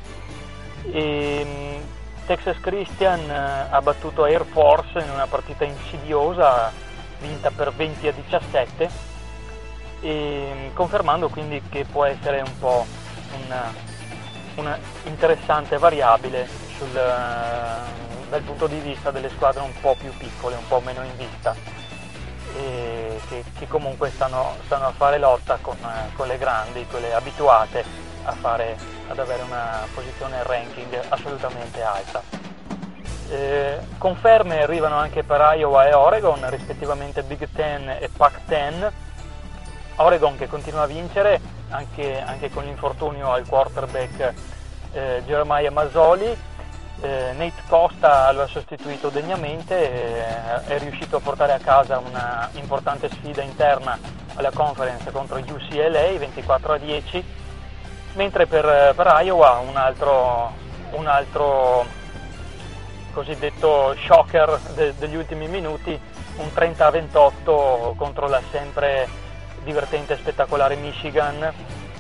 E Texas Christian ha battuto Air Force in una partita insidiosa vinta per 20-17 e confermando quindi che può essere un po' una interessante variabile dal punto di vista delle squadre un po' più piccole, un po' meno in vista e che comunque stanno a fare lotta con le grandi, quelle abituate a fare ad avere una posizione ranking assolutamente alta. Conferme arrivano anche per Iowa e Oregon, rispettivamente Big Ten e Pac-10. Oregon che continua a vincere anche con l'infortunio al quarterback Jeremiah Masoli. Nate Costa lo ha sostituito degnamente, è riuscito a portare a casa una importante sfida interna alla conference contro UCLA 24-10, mentre per Iowa un altro cosiddetto shocker degli ultimi minuti, un 30-28 contro la sempre divertente e spettacolare Michigan,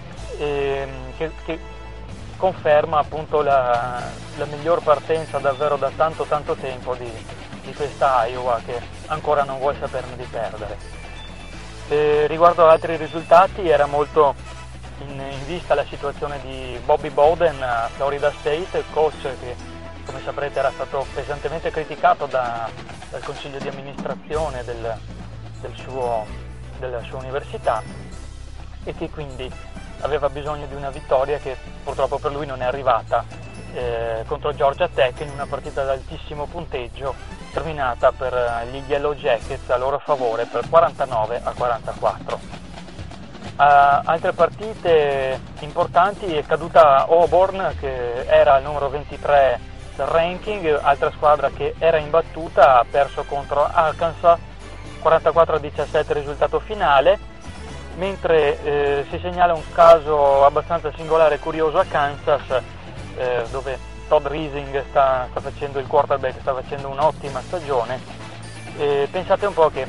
che conferma appunto la miglior partenza davvero da tanto tempo di questa Iowa, che ancora non vuole saperne di perdere. Riguardo ad altri risultati, era molto in vista la situazione di Bobby Bowden a Florida State, coach che, come saprete, era stato pesantemente criticato dal consiglio di amministrazione della sua università, e che quindi aveva bisogno di una vittoria che purtroppo per lui non è arrivata, contro Georgia Tech, in una partita ad altissimo punteggio terminata per gli Yellow Jackets a loro favore per 49-44. Altre partite importanti: è caduta Auburn, che era il numero 23 del ranking, altra squadra che era imbattuta, ha perso contro Arkansas 44-17 risultato finale. Mentre si segnala un caso abbastanza singolare e curioso a Kansas, dove Todd Rising sta facendo il quarterback, sta facendo un'ottima stagione. Pensate un po' che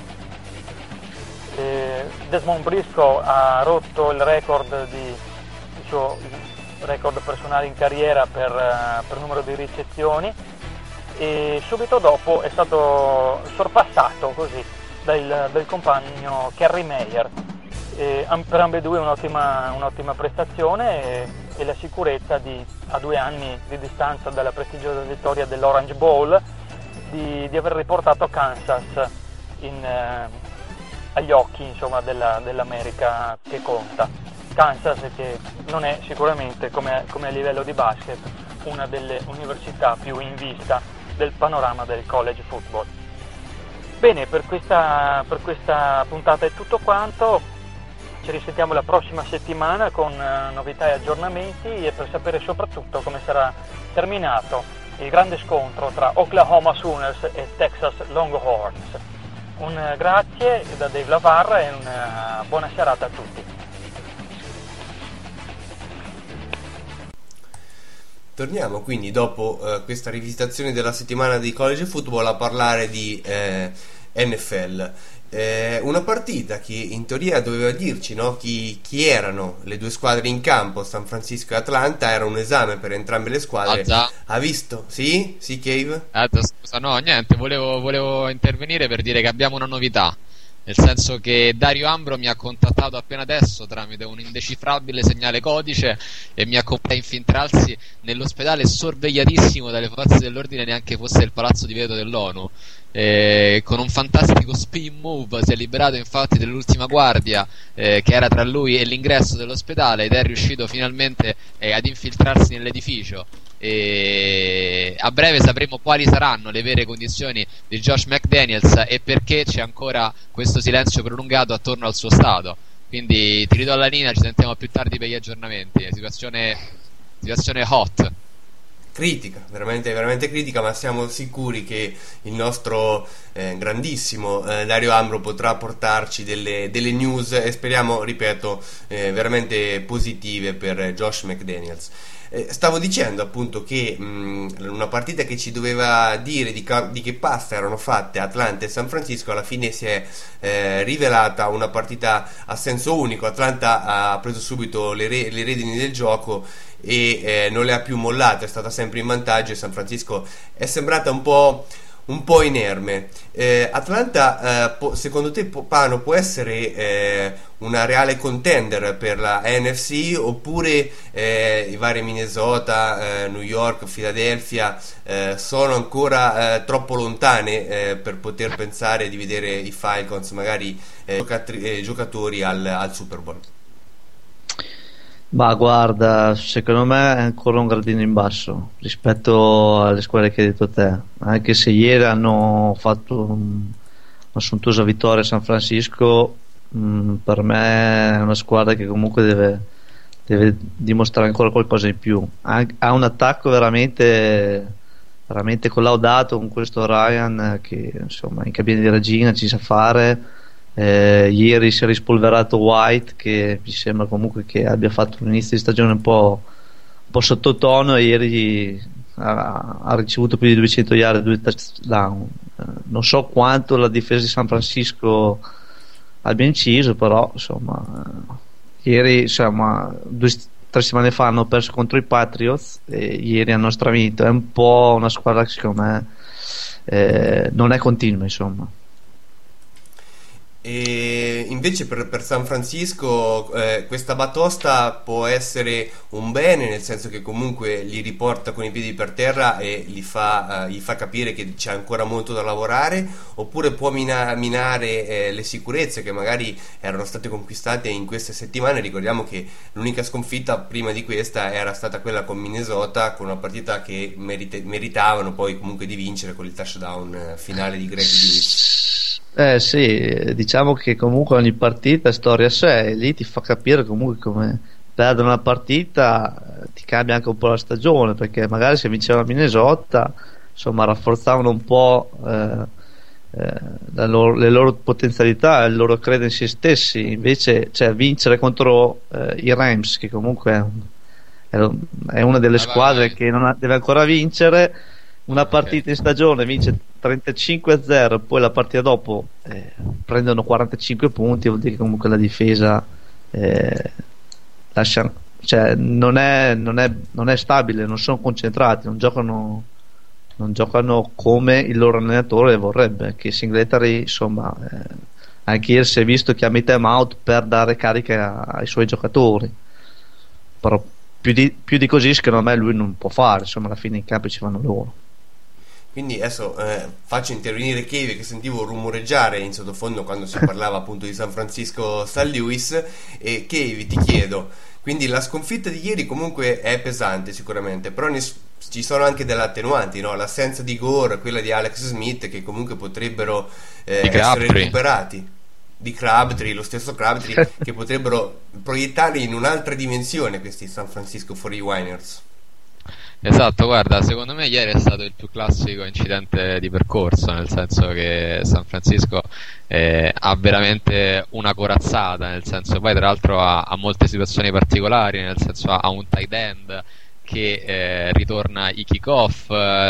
Desmond Briscoe ha rotto il suo record personale in carriera per numero di ricezioni, e subito dopo è stato sorpassato così dal compagno Kerry Meyer. Per ambedue un'ottima prestazione e la sicurezza a 2 anni di distanza dalla prestigiosa vittoria dell'Orange Bowl di aver riportato Kansas agli occhi, insomma, dell'America che conta. Kansas, che non è sicuramente, come a livello di basket, una delle università più in vista del panorama del college football. Bene, per questa puntata è tutto quanto. Ci risentiamo la prossima settimana con novità e aggiornamenti, e per sapere soprattutto come sarà terminato il grande scontro tra Oklahoma Sooners e Texas Longhorns. Un grazie da Dave Lavarra e una buona serata a tutti. Torniamo quindi dopo questa rivisitazione della settimana di college football a parlare di NFL. Una partita che in teoria doveva dirci, no, chi erano le due squadre in campo, San Francisco e Atlanta. Era un esame per entrambe le squadre. Ha visto? Sì, Cave? Scusa, no, niente, volevo intervenire per dire che abbiamo una novità, nel senso che Dario Ambro mi ha contattato appena adesso tramite un indecifrabile segnale codice e mi ha comunicato infiltrarsi nell'ospedale sorvegliatissimo dalle forze dell'ordine, neanche fosse il palazzo di vetro dell'ONU. Con un fantastico spin move si è liberato infatti dell'ultima guardia che era tra lui e l'ingresso dell'ospedale, ed è riuscito finalmente ad infiltrarsi nell'edificio. E a breve sapremo quali saranno le vere condizioni di Josh McDaniels e perché c'è ancora questo silenzio prolungato attorno al suo stato. Quindi ti ridò la linea, ci sentiamo più tardi per gli aggiornamenti. Situazione hot. Critica, veramente critica, ma siamo sicuri che il nostro grandissimo Dario Ambro potrà portarci delle news, e speriamo, ripeto, veramente positive per Josh McDaniels. Stavo dicendo appunto che una partita che ci doveva dire di che pasta erano fatte Atlanta e San Francisco, alla fine si è rivelata una partita a senso unico. Atlanta ha preso subito le redini del gioco e non le ha più mollate, è stata sempre in vantaggio, e San Francisco è sembrata un po' inerme. Atlanta, secondo te, Pano, può essere una reale contender per la NFC, oppure i vari Minnesota, New York, Philadelphia sono ancora troppo lontane per poter pensare di vedere i Falcons magari giocatori al Super Bowl? Ma guarda, secondo me è ancora un gradino in basso rispetto alle squadre che hai detto te, anche se ieri hanno fatto una sontuosa vittoria a San Francisco. Per me è una squadra che comunque deve dimostrare ancora qualcosa in più. Ha un attacco veramente, veramente collaudato con questo Ryan che insomma in cabina di regina ci sa fare. Ieri si è rispolverato White, che mi sembra comunque che abbia fatto un inizio di stagione un po' sottotono, e ieri ha ricevuto più di 200 yard, 2 touchdown. Non so quanto la difesa di San Francisco abbia inciso, però insomma ieri, insomma, 3 settimane fa hanno perso contro i Patriots e ieri hanno stravinto. È un po' una squadra che secondo me non è continua, insomma. E invece per San Francisco questa batosta può essere un bene, nel senso che comunque li riporta con i piedi per terra e gli fa capire che c'è ancora molto da lavorare, oppure può minare le sicurezze che magari erano state conquistate in queste settimane. Ricordiamo che l'unica sconfitta prima di questa era stata quella con Minnesota, con una partita che meritavano poi comunque di vincere con il touchdown finale di Greg Lewis. Sì, diciamo che comunque ogni partita è storia a sé, e lì ti fa capire comunque come perdere una partita ti cambia anche un po' la stagione, perché magari se vincevano a Minnesota, insomma, rafforzavano un po' le loro potenzialità, il loro credo in se stessi. Invece, cioè, vincere contro i Rams, che comunque è una delle squadre che deve ancora vincere una partita in stagione, vince 35-0, poi la partita dopo prendono 45 punti, vuol dire che comunque la difesa lascia, cioè, non è stabile, non sono concentrati, non giocano come il loro allenatore vorrebbe, che Singletary, insomma, anche ieri si è visto che a mid time out per dare carica ai suoi giocatori, però più di così secondo me lui non può fare, insomma, alla fine in campo ci vanno loro. Quindi adesso faccio intervenire Cave, che sentivo rumoreggiare in sottofondo quando si parlava appunto di San Francisco St. Louis. E Cave, ti chiedo, quindi la sconfitta di ieri comunque è pesante sicuramente, però ci sono anche delle attenuanti, no? L'assenza di Gore, quella di Alex Smith, che comunque potrebbero essere recuperati, di Crabtree, lo stesso Crabtree, che potrebbero proiettare in un'altra dimensione questi San Francisco 49ers. Esatto, guarda, secondo me ieri è stato il più classico incidente di percorso, nel senso che San Francisco ha veramente una corazzata, nel senso, poi tra l'altro ha molte situazioni particolari, nel senso ha un tight end che ritorna i kick-off,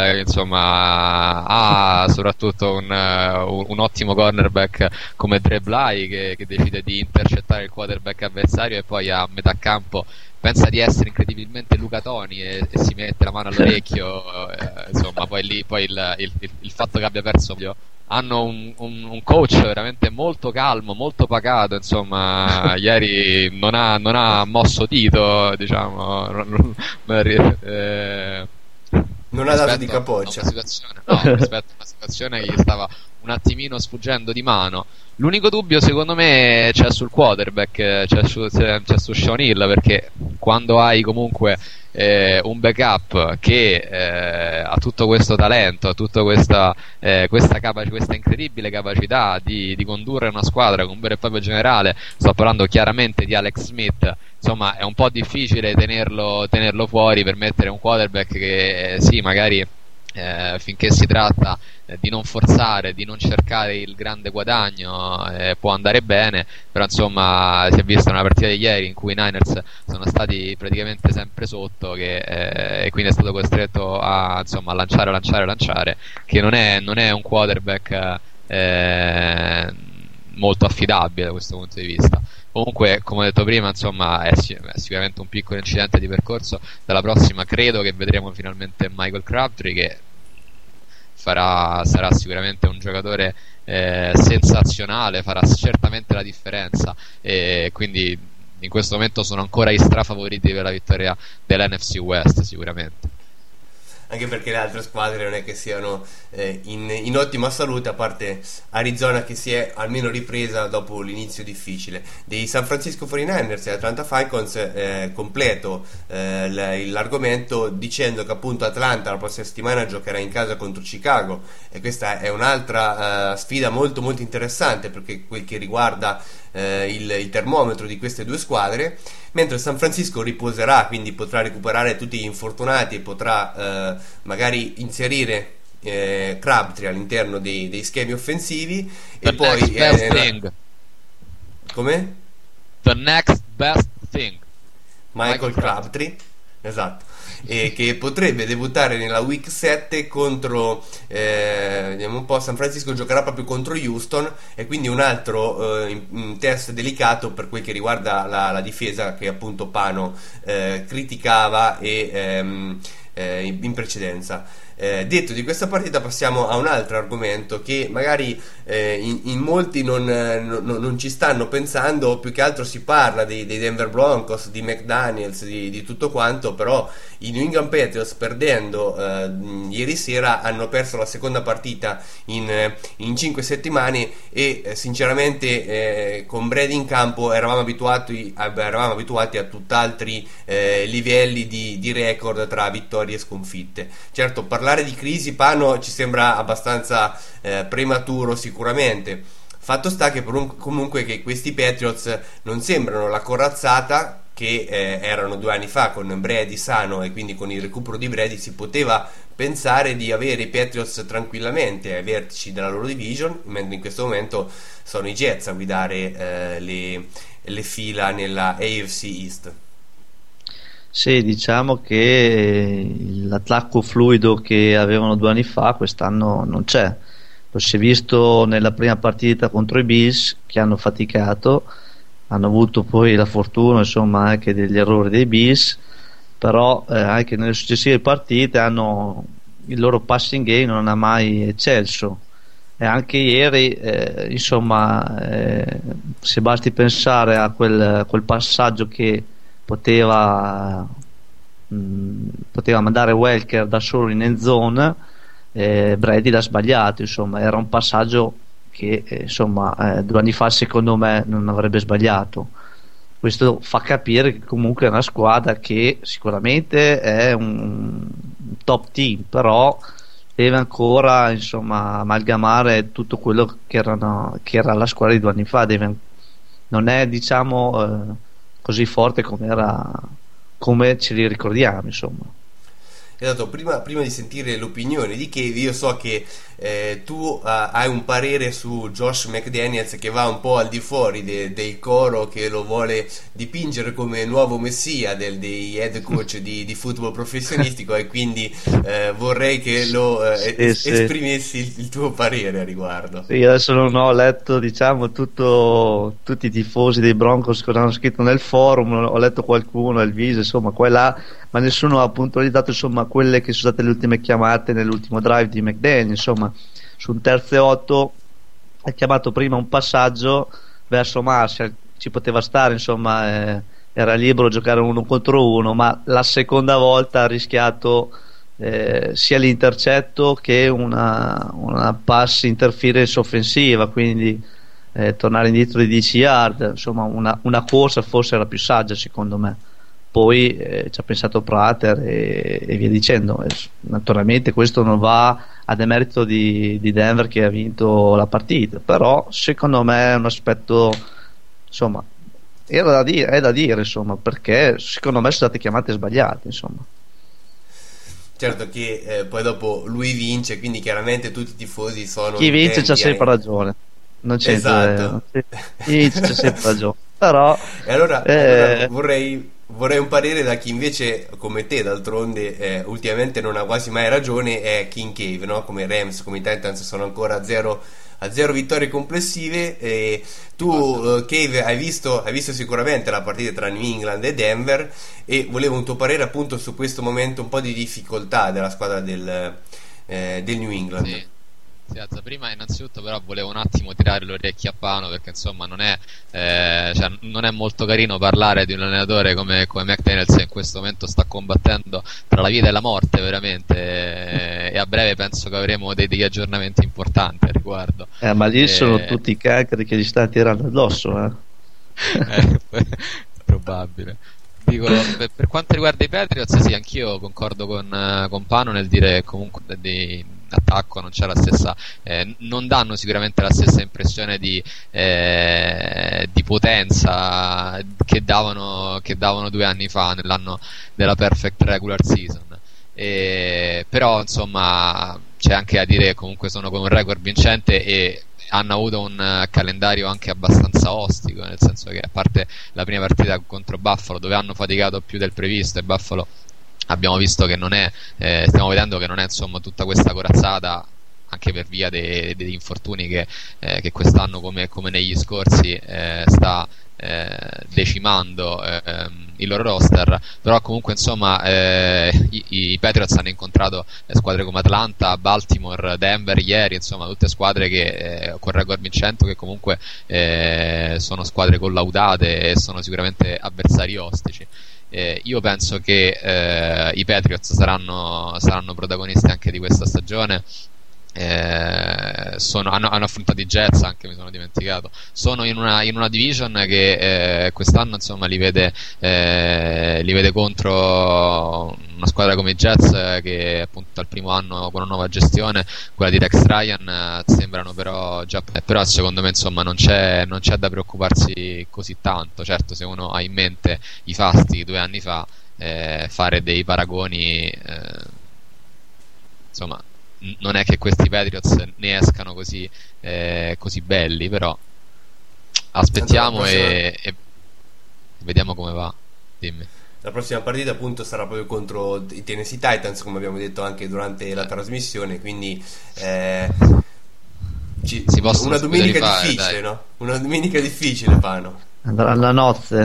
insomma ha soprattutto un ottimo cornerback come Dre Bly che decide di intercettare il quarterback avversario e poi a metà campo pensa di essere incredibilmente Luca Toni e si mette la mano all'orecchio, insomma poi lì il fatto che abbia perso, hanno un coach veramente molto calmo, molto pacato, insomma ieri non ha mosso dito, diciamo, non ha dato di capoccia, rispetto a una situazione che gli stava un attimino sfuggendo di mano. L'unico dubbio secondo me c'è sul quarterback, c'è su Sean Hill, perché quando hai comunque un backup che ha tutto questo talento, ha tutta questa incredibile capacità di condurre una squadra con un vero e proprio generale, sto parlando chiaramente di Alex Smith, insomma è un po' difficile tenerlo fuori per mettere un quarterback che sì, magari finché si tratta di non forzare, di non cercare il grande guadagno, può andare bene, però insomma si è visto nella partita di ieri in cui i Niners sono stati praticamente sempre sotto, e quindi è stato costretto a lanciare, che non è un quarterback molto affidabile da questo punto di vista. Comunque, come ho detto prima, insomma è sicuramente un piccolo incidente di percorso. Dalla prossima credo che vedremo finalmente Michael Crabtree, che sarà sicuramente un giocatore sensazionale, farà certamente la differenza, e quindi in questo momento sono ancora i strafavoriti per la vittoria dell'NFC West sicuramente. anche perché le altre squadre non è che siano in ottima salute, a parte Arizona che si è almeno ripresa dopo l'inizio difficile. Dei San Francisco 49ers e Atlanta Falcons completo l'argomento dicendo che appunto Atlanta la prossima settimana giocherà in casa contro Chicago, e questa è un'altra sfida molto molto interessante perché quel che riguarda il termometro di queste due squadre, mentre San Francisco riposerà, quindi potrà recuperare tutti gli infortunati e potrà magari inserire Crabtree all'interno dei schemi offensivi. The e poi next best thing. come? The next best thing. Michael Crabtree, esatto, e che potrebbe debuttare nella week 7 contro vediamo un po', San Francisco giocherà proprio contro Houston, e quindi un altro test delicato per quel che riguarda la difesa che appunto Pano criticava in precedenza. Detto di questa partita, passiamo a un altro argomento che magari in molti non ci stanno pensando. Più che altro si parla dei Denver Broncos, di McDaniels, di tutto quanto, però i New England Patriots, perdendo ieri sera, hanno perso la seconda partita in 5 settimane e sinceramente con Brady in campo eravamo abituati a tutt'altri livelli di record tra vittorie e sconfitte. Certo, parlare di crisi, Pano, ci sembra abbastanza prematuro sicuramente. Fatto sta che comunque che questi Patriots non sembrano la corazzata che erano 2 anni fa con Brady sano, e quindi con il recupero di Brady si poteva pensare di avere i Patriots tranquillamente ai vertici della loro division, mentre in questo momento sono i Jets a guidare le fila nella AFC East. Sì, diciamo che l'attacco fluido che avevano 2 anni fa quest'anno non c'è. Lo si è visto nella prima partita contro i Bills, che hanno faticato, hanno avuto poi la fortuna insomma anche degli errori dei Bills, però anche nelle successive partite il loro passing game non ha mai eccelso, e anche ieri se basti pensare a quel passaggio che poteva mandare Welker da solo in end zone, Brady l'ha sbagliato. Insomma, era un passaggio che 2 anni fa secondo me non avrebbe sbagliato. Questo fa capire che comunque è una squadra che sicuramente è un top team, però deve ancora amalgamare tutto quello che era la squadra di 2 anni fa. Non è così forte come ce li ricordiamo, insomma. Esatto, prima di sentire l'opinione di Kevi, io so che tu hai un parere su Josh McDaniels che va un po' al di fuori del coro che lo vuole dipingere come nuovo messia dei head coach di football professionistico, e quindi vorrei che lo esprimessi il tuo parere a riguardo. Sì, adesso non ho letto tutti i tifosi dei Broncos cosa hanno scritto nel forum, ho letto qualcuno, il viso, insomma qua e là, ma nessuno ha puntualizzato quelle che sono state le ultime chiamate nell'ultimo drive di McDaniel. Insomma, su un 3rd e 8 ha chiamato prima un passaggio verso Marshall, ci poteva stare, era libero giocare 1 contro 1, ma la seconda volta ha rischiato sia l'intercetto che una pass interference offensiva, quindi tornare indietro di 10 yard. Insomma, una corsa forse era più saggia secondo me. Poi ci ha pensato Prater e via dicendo. Naturalmente questo non va a demerito di Denver che ha vinto la partita, però secondo me è un aspetto è da dire perché secondo me sono state chiamate sbagliate. Certo che poi dopo lui vince, quindi chiaramente tutti i tifosi sono chi vince c'ha sempre ragione, non c'è esatto. Chi vince c'ha sempre ragione, però e allora vorrei un parere da chi invece, come te d'altronde, ultimamente non ha quasi mai ragione, è King Cave, no? Come Rams, come i Titans sono ancora a zero vittorie complessive. E tu, Cave, hai visto sicuramente la partita tra New England e Denver, e volevo un tuo parere appunto su questo momento un po' di difficoltà della squadra del New England. Sì, Azza, prima innanzitutto però volevo un attimo tirare le orecchie a Pano, perché insomma non è molto carino parlare di un allenatore come McDaniels, che in questo momento sta combattendo tra la vita e la morte veramente, e a breve penso che avremo degli aggiornamenti importanti al riguardo. Ma lì sono tutti i cancri che gli sta tirando addosso, Probabile. Dico, per quanto riguarda i Patriots, sì, anch'io concordo con Pano nel dire che comunque di attacco non c'è la stessa, non danno sicuramente la stessa impressione di potenza che davano 2 anni fa, nell'anno della perfect regular season. Però insomma c'è anche da dire che comunque sono con un record vincente e hanno avuto un calendario anche abbastanza ostico, nel senso che a parte la prima partita contro Buffalo, dove hanno faticato più del previsto, e Buffalo abbiamo visto che non è, stiamo vedendo che non è insomma tutta questa corazzata, anche per via degli infortuni che quest'anno come negli scorsi sta decimando il loro roster. Però comunque insomma i Patriots hanno incontrato squadre come Atlanta, Baltimore, Denver ieri, insomma tutte squadre che con record vincente, che comunque sono squadre collaudate e sono sicuramente avversari ostici. Io penso che i Patriots saranno protagonisti anche di questa stagione. Hanno affrontato i Jets, anche mi sono dimenticato. Sono in una division che quest'anno insomma li vede contro una squadra come i Jets, che appunto al primo anno con una nuova gestione, quella di Rex Ryan, sembrano però secondo me insomma non c'è da preoccuparsi così tanto. Certo, se uno ha in mente i fasti di 2 anni fa, fare dei paragoni insomma non è che questi Patriots ne escano così belli, però aspettiamo e vediamo come va. Dimmi. La prossima partita appunto sarà proprio contro i Tennessee Titans, come abbiamo detto anche durante la trasmissione, quindi una domenica difficile, dai. No? Una domenica difficile, Pano. Andrà alla nozze.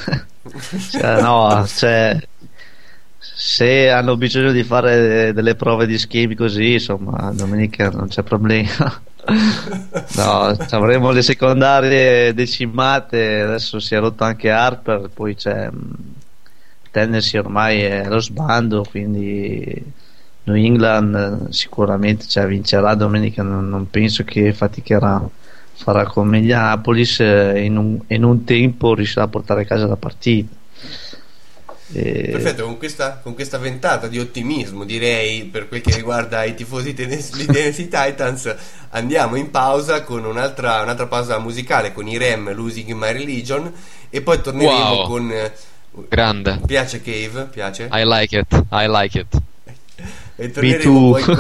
Se hanno bisogno di fare delle prove di schemi così, insomma, domenica non c'è problema. No, avremo le secondarie decimate. Adesso si è rotto anche Harper, poi c'è Tennessee, ormai è allo sbando, quindi New England sicuramente vincerà domenica. Non penso che faticherà, farà come Indianapolis, in un tempo riuscirà a portare a casa la partita. Perfetto, con questa ventata di ottimismo, direi, per quel che riguarda i tifosi di Tennessee Titans, andiamo in pausa con un'altra pausa musicale con i Rem, Losing My Religion, e poi torneremo con grande. Piace Cave? Piace? I like it. E torneremo poi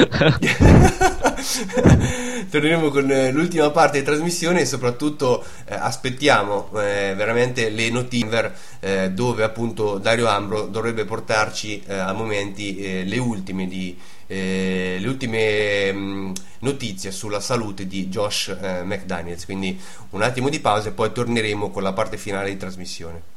torneremo con l'ultima parte di trasmissione, e soprattutto aspettiamo veramente le notizie dove appunto Dario Ambro dovrebbe portarci a momenti le ultime notizie sulla salute di Josh McDaniels. Quindi un attimo di pausa e poi torneremo con la parte finale di trasmissione.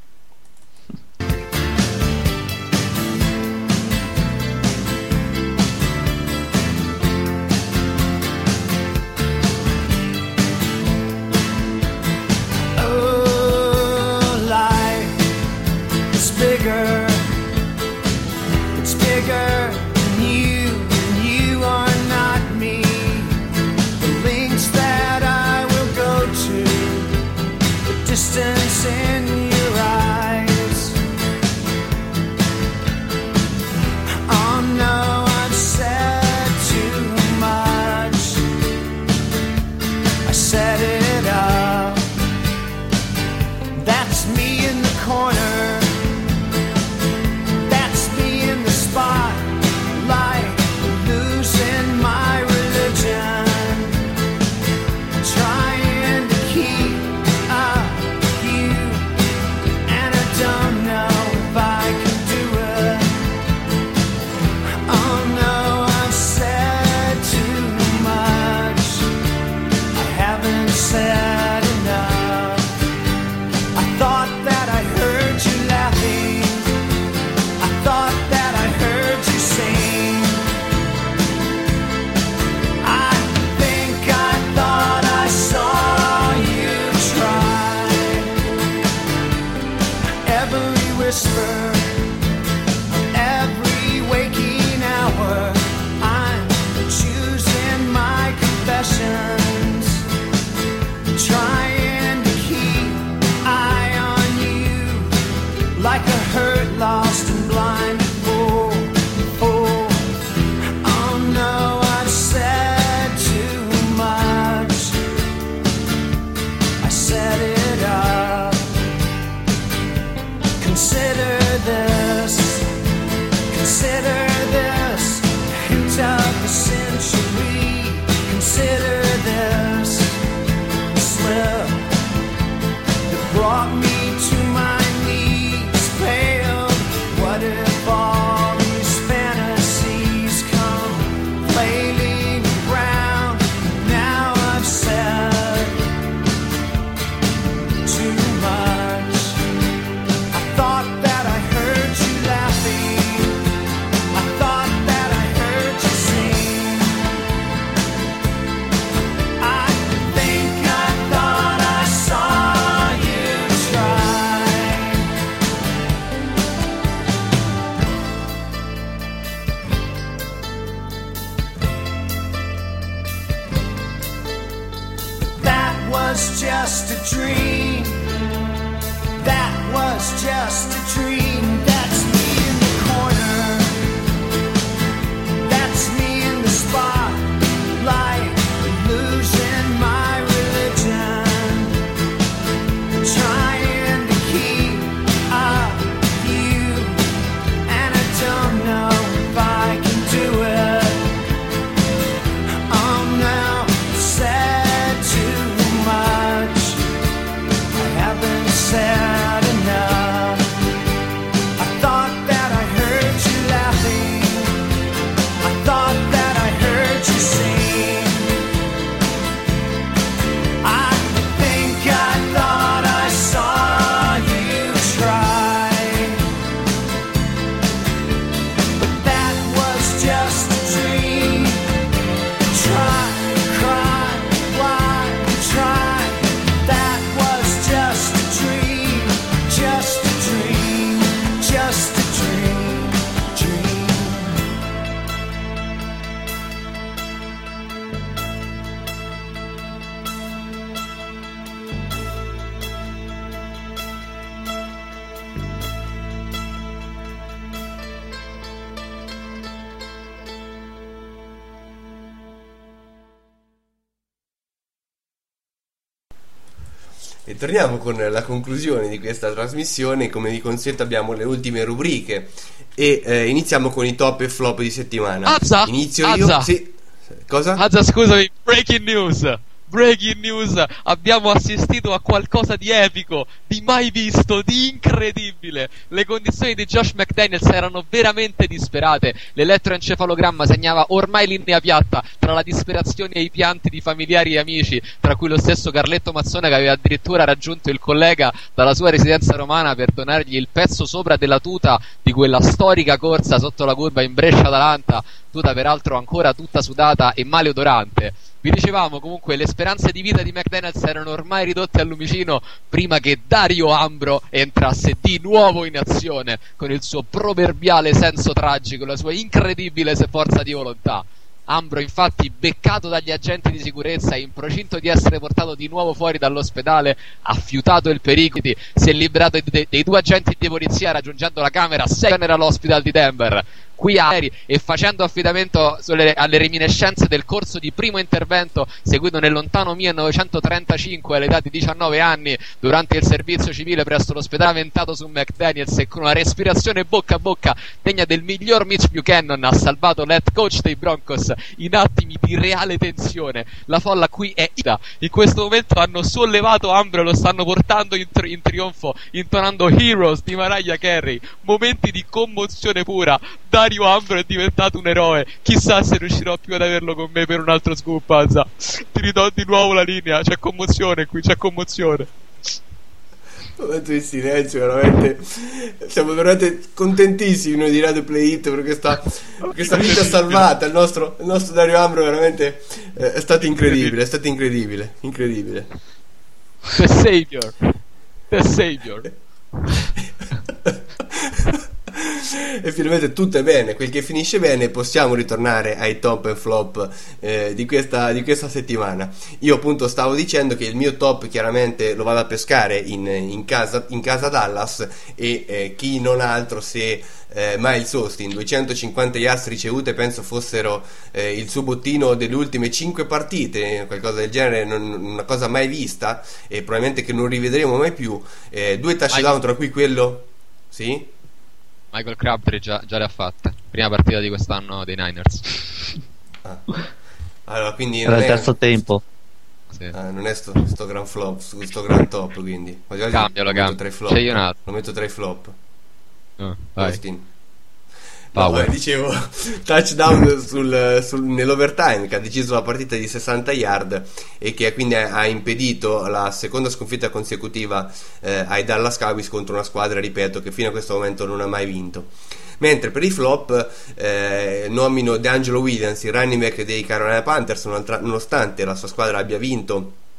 just a dream. That was just a dream. That's me in the corner. That's me in the spotlight, losing my religion, trying to keep up with you, and I don't know if I can do it. I'm now said too much. I haven't said enough. I thought that I heard you laughing. I thought that I heard you sing. I think I thought I saw you try, but that was just a dream. Try, cry, why try? That was just a dream, just a dream, just a dream, dream. E torniamo con la conclusione di questa trasmissione. Come di consueto abbiamo le ultime rubriche e iniziamo con i top e flop di settimana. Azza! Inizio Azza! io. Sì. Cosa? Azza, scusami, breaking news! Breaking news! Abbiamo assistito a qualcosa di epico, di mai visto, di incredibile! Le condizioni di Josh McDaniels erano veramente disperate. L'elettroencefalogramma segnava ormai linea piatta tra la disperazione e i pianti di familiari e amici, tra cui lo stesso Carletto Mazzone, che aveva addirittura raggiunto il collega dalla sua residenza romana per donargli il pezzo sopra della tuta di quella storica corsa sotto la curva in Brescia-Atalanta, tuta peraltro ancora tutta sudata e maleodorante. Vi dicevamo comunque le speranze di vita di McDaniels erano ormai ridotte al lumicino prima che Dario Ambro entrasse di nuovo in azione con il suo proverbiale senso tragico, la sua incredibile forza di volontà. Ambro, infatti, beccato dagli agenti di sicurezza e in procinto di essere portato di nuovo fuori dall'ospedale, ha fiutato il pericolo, si è liberato dei due agenti di polizia raggiungendo la camera General Hospital di Denver. Qui a aerei e facendo affidamento alle reminiscenze del corso di primo intervento seguito nel lontano 1935 all'età di 19 anni durante il servizio civile presso l'ospedale avventato su McDaniels, e con una respirazione bocca a bocca degna del miglior Mitch Buchanan ha salvato l'head coach dei Broncos in attimi di reale tensione. La folla qui è ida. In questo momento hanno sollevato Ambro e lo stanno portando in trionfo intonando Heroes di Mariah Carey. Momenti di commozione pura. Dario Ambro è diventato un eroe. Chissà se riuscirò più ad averlo con me per un altro scoop, Azza. Ti ridò di nuovo la linea. C'è commozione qui, c'è commozione. Momento di silenzio, veramente. Siamo veramente contentissimi noi di Radio Play It per questa vita salvata. Il nostro Dario Ambro veramente è stato incredibile. È stato incredibile. The Savior. The Savior. E finalmente tutto è bene, quel che finisce bene. Possiamo ritornare ai top e flop di questa settimana. Io appunto stavo dicendo che il mio top chiaramente lo vado a pescare in casa Dallas e chi non altro se Miles Austin. 250 yards ricevute, penso fossero il suo bottino delle ultime 5 partite, qualcosa del genere, una cosa mai vista e probabilmente che non rivedremo mai più. 2 touchdown, tra cui quello, sì? Michael Crabtree già le ha fatte. Prima partita di quest'anno dei Niners. Allora, quindi era il terzo tempo. Sì. Non è sto gran flop, sto gran top, quindi cambialo. C'è io un altro. Lo metto tra i flop. Austin. No, dicevo touchdown nell'overtime che ha deciso la partita di 60 yard e che quindi ha impedito la seconda sconfitta consecutiva ai Dallas Cowboys contro una squadra, ripeto, che fino a questo momento non ha mai vinto. Mentre per i flop nomino DeAngelo Williams, il running back dei Carolina Panthers, nonostante la sua squadra abbia vinto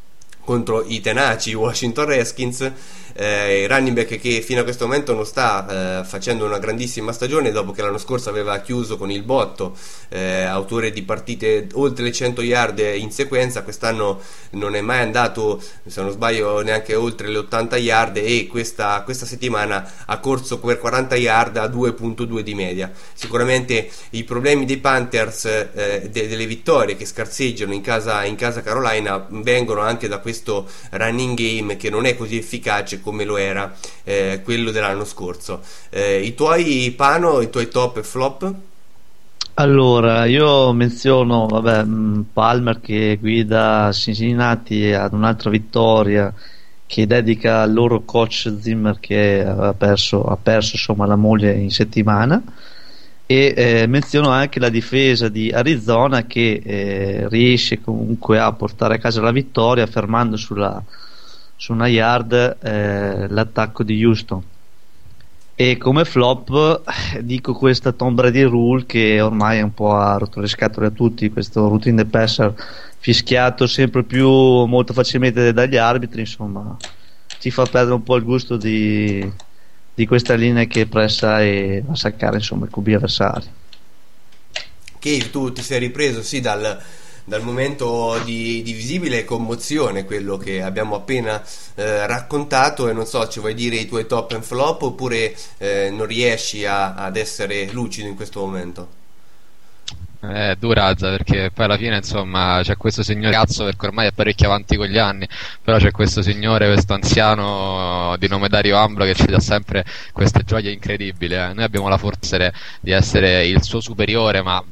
contro i tenaci Washington Redskins, il running back che fino a questo momento non sta facendo una grandissima stagione, dopo che l'anno scorso aveva chiuso con il botto, autore di partite oltre le 100 yard in sequenza. Quest'anno non è mai andato, se non sbaglio, neanche oltre le 80 yard, e questa settimana ha corso per 40 yard a 2.2 di media. Sicuramente i problemi dei Panthers, delle vittorie che scarseggiano in casa Carolina, vengono anche da questo running game che non è così efficace come lo era quello dell'anno scorso. I tuoi top e flop? Allora, io menziono Palmer, che guida Cincinnati ad un'altra vittoria, che dedica al loro coach Zimmer, che ha perso insomma la moglie in settimana. E menziono anche la difesa di Arizona, che riesce comunque a portare a casa la vittoria, fermando su una yard l'attacco di Houston. E come flop dico questa Tom Brady rule, che ormai un po' ha rotto le scatole a tutti, questo routine the passer fischiato sempre più molto facilmente dagli arbitri, insomma ci fa perdere un po' il gusto di questa linea che pressa e va a saccare insomma il QB avversario. Che tu ti sei ripreso dal momento di visibile commozione, quello che abbiamo appena raccontato, e non so, ci vuoi dire i tuoi top and flop, oppure non riesci ad essere lucido in questo momento? Dura Azza, perché poi alla fine insomma c'è questo signore, cazzo, perché ormai è parecchio avanti con gli anni, però c'è questo signore, questo anziano di nome Dario Ambro, che ci dà sempre queste gioie incredibili. Noi abbiamo la forza di essere il suo superiore, ma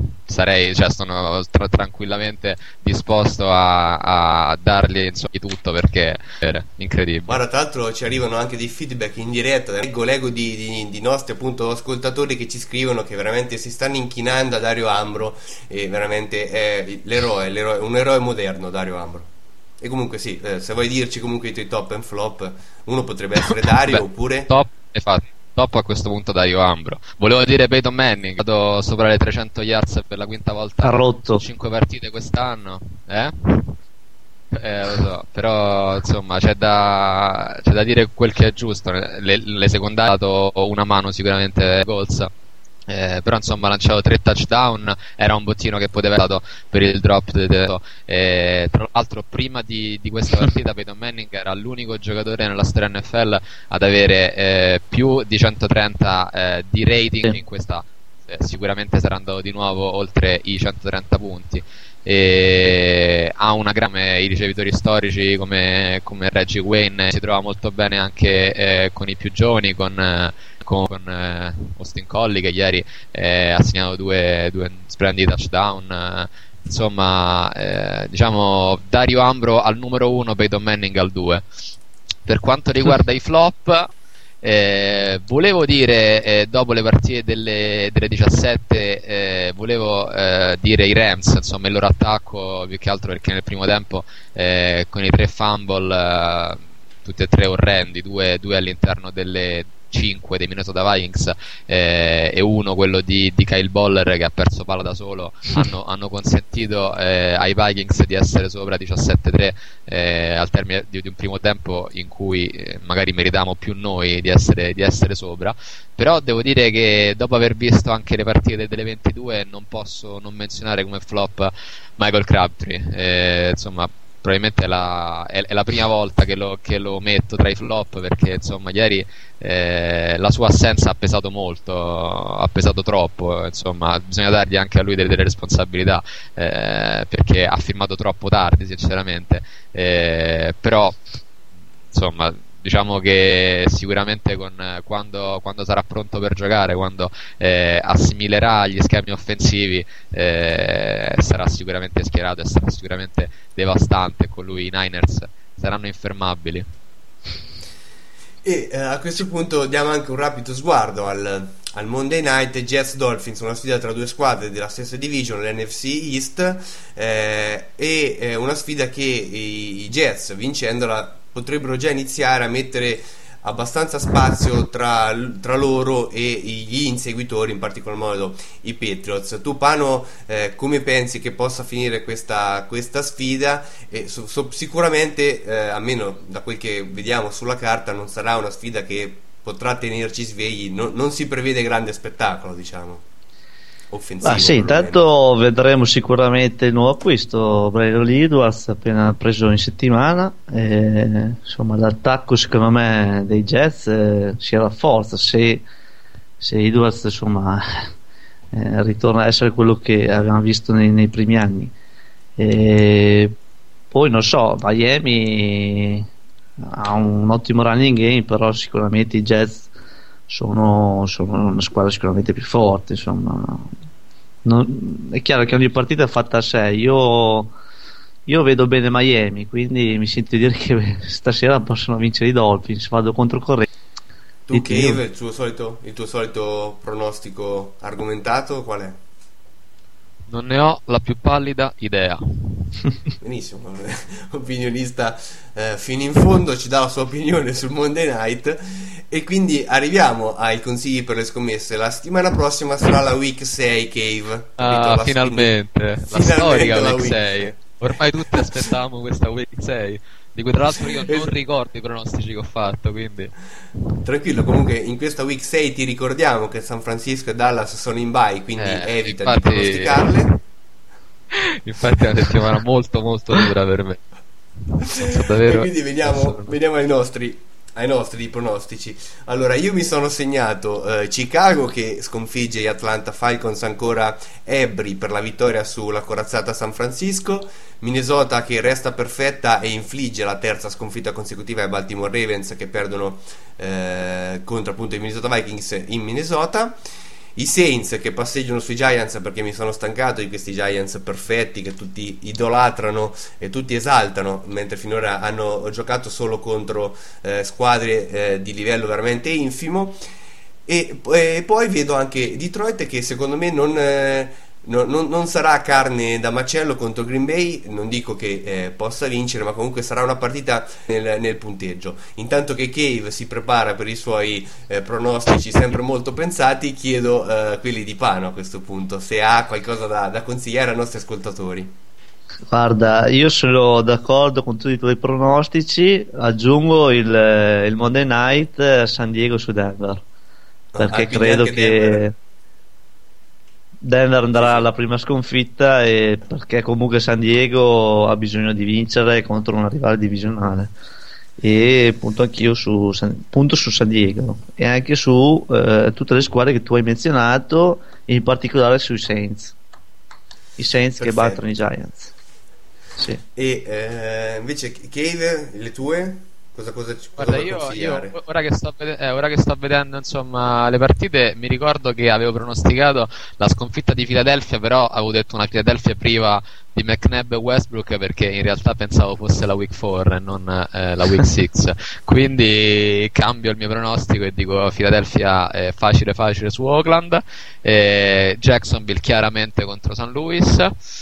sono tranquillamente disposto a dargli insomma di tutto, perché è incredibile. Guarda, tra l'altro ci arrivano anche dei feedback in diretta, leggo di nostri appunto ascoltatori che ci scrivono che veramente si stanno inchinando a Dario Ambro, e veramente è l'eroe, un eroe moderno Dario Ambro. E comunque sì, se vuoi dirci comunque i tuoi top and flop, uno potrebbe essere Dario. Oppure top, infatti top a questo punto Dario Ambro. Volevo dire Peyton Manning, vado sopra le 300 yards per la quinta volta, ha rotto 5 partite quest'anno, lo so, però insomma c'è da dire quel che è giusto. Le secondarie ha dato una mano sicuramente Golza, però insomma ha lanciato 3 touchdown, era un bottino che poteva essere dato per il drop tra l'altro prima di questa partita Peyton Manning era l'unico giocatore nella storia NFL ad avere più di 130 di rating in questa, sicuramente sarà andato di nuovo oltre i 130 punti, e ha una i ricevitori storici come Reggie Wayne, si trova molto bene anche con i più giovani, con Austin Collie, che ieri ha segnato due splendidi touchdown. Insomma, diciamo Dario Ambro al numero 1, Peyton Manning al 2. Per quanto riguarda i flop, volevo dire dopo le partite delle 17, volevo dire i Rams, insomma il loro attacco, più che altro perché nel primo tempo con i 3 fumble, tutti e 3 orrendi, due all'interno delle 5 dei Minnesota Vikings e uno quello di Kyle Boller, che ha perso palla da solo, hanno consentito ai Vikings di essere sopra 17-3 al termine di un primo tempo in cui magari meritavamo più noi di essere sopra. Però devo dire che dopo aver visto anche le partite delle 22 non posso non menzionare come flop Michael Crabtree. Insomma, probabilmente è la prima volta che lo metto tra i flop, perché insomma ieri la sua assenza ha pesato molto, ha pesato troppo, insomma bisogna dargli anche a lui delle responsabilità, perché ha firmato troppo tardi sinceramente, però insomma diciamo che sicuramente quando sarà pronto per giocare, quando assimilerà gli schemi offensivi, sarà sicuramente schierato e sarà sicuramente devastante. Con lui i Niners saranno infermabili. E a questo punto diamo anche un rapido sguardo al Monday Night Jets Dolphins, una sfida tra due squadre della stessa division, l'NFC East, e una sfida che i Jets, vincendola, potrebbero già iniziare a mettere abbastanza spazio tra loro e gli inseguitori, in particolar modo i Patriots. Tu, Pano, come pensi che possa finire questa sfida? Sicuramente, almeno da quel che vediamo sulla carta, non sarà una sfida che potrà tenerci svegli, non si prevede grande spettacolo, diciamo, offensivo. Sì, intanto vedremo sicuramente il nuovo acquisto, Braylon Edwards, appena preso in settimana. Insomma, l'attacco secondo me dei Jets si rafforza se Edwards, insomma, ritorna a essere quello che avevamo visto nei primi anni. Poi non so, Miami ha un ottimo running game, però sicuramente i Jets sono una squadra sicuramente più forte, insomma. È chiaro che ogni partita è fatta a sé. Io vedo bene Miami, quindi mi sento di dire che stasera possono vincere i Dolphins. Vado controcorrente. Tu, Cave, il tuo solito pronostico argomentato qual è? Non ne ho la più pallida idea. Benissimo, opinionista fino in fondo, ci dà la sua opinione sul Monday Night. E quindi arriviamo ai consigli per le scommesse. La settimana prossima sarà la Week 6, Cave. Finalmente la storica Week 6. Ormai tutti aspettavamo questa Week 6, di cui tra l'altro io non ricordo i pronostici che ho fatto, quindi tranquillo. Comunque in questa Week 6 ti ricordiamo che San Francisco e Dallas sono in bye, quindi evita di pronosticarle. Infatti è una settimana molto molto dura per me. E quindi veniamo ai nostri pronostici. Allora, io mi sono segnato Chicago che sconfigge gli Atlanta Falcons ancora ebbri per la vittoria sulla corazzata San Francisco, Minnesota che resta perfetta e infligge la terza sconfitta consecutiva ai Baltimore Ravens che perdono contro appunto i Minnesota Vikings in Minnesota, i Saints che passeggiano sui Giants perché mi sono stancato di questi Giants perfetti che tutti idolatrano e tutti esaltano, mentre finora hanno giocato solo contro squadre di livello veramente infimo. E poi vedo anche Detroit che secondo me non sarà carne da macello contro Green Bay. Non dico che possa vincere, ma comunque sarà una partita nel punteggio. Intanto che Cave si prepara per i suoi pronostici sempre molto pensati, chiedo quelli di Pano a questo punto, se ha qualcosa da consigliare ai nostri ascoltatori. Guarda, io sono d'accordo con tutti i tuoi pronostici, aggiungo il Monday Night San Diego su Denver, perché credo che Denver andrà alla prima sconfitta, e perché comunque San Diego ha bisogno di vincere contro una rivale divisionale, e punto anch'io su San Diego e anche su tutte le squadre che tu hai menzionato, in particolare sui Saints, i Saints. Perfetto. Che battono i Giants. Sì. E invece Cave, le tue? Cosa Guarda, io ora che sto vedendo insomma le partite, mi ricordo che avevo pronosticato la sconfitta di Philadelphia, però avevo detto una Philadelphia priva di McNabb e Westbrook, perché in realtà pensavo fosse la Week 4 e non la Week 6. Quindi cambio il mio pronostico e dico Philadelphia facile su Oakland, Jacksonville chiaramente contro St. Louis,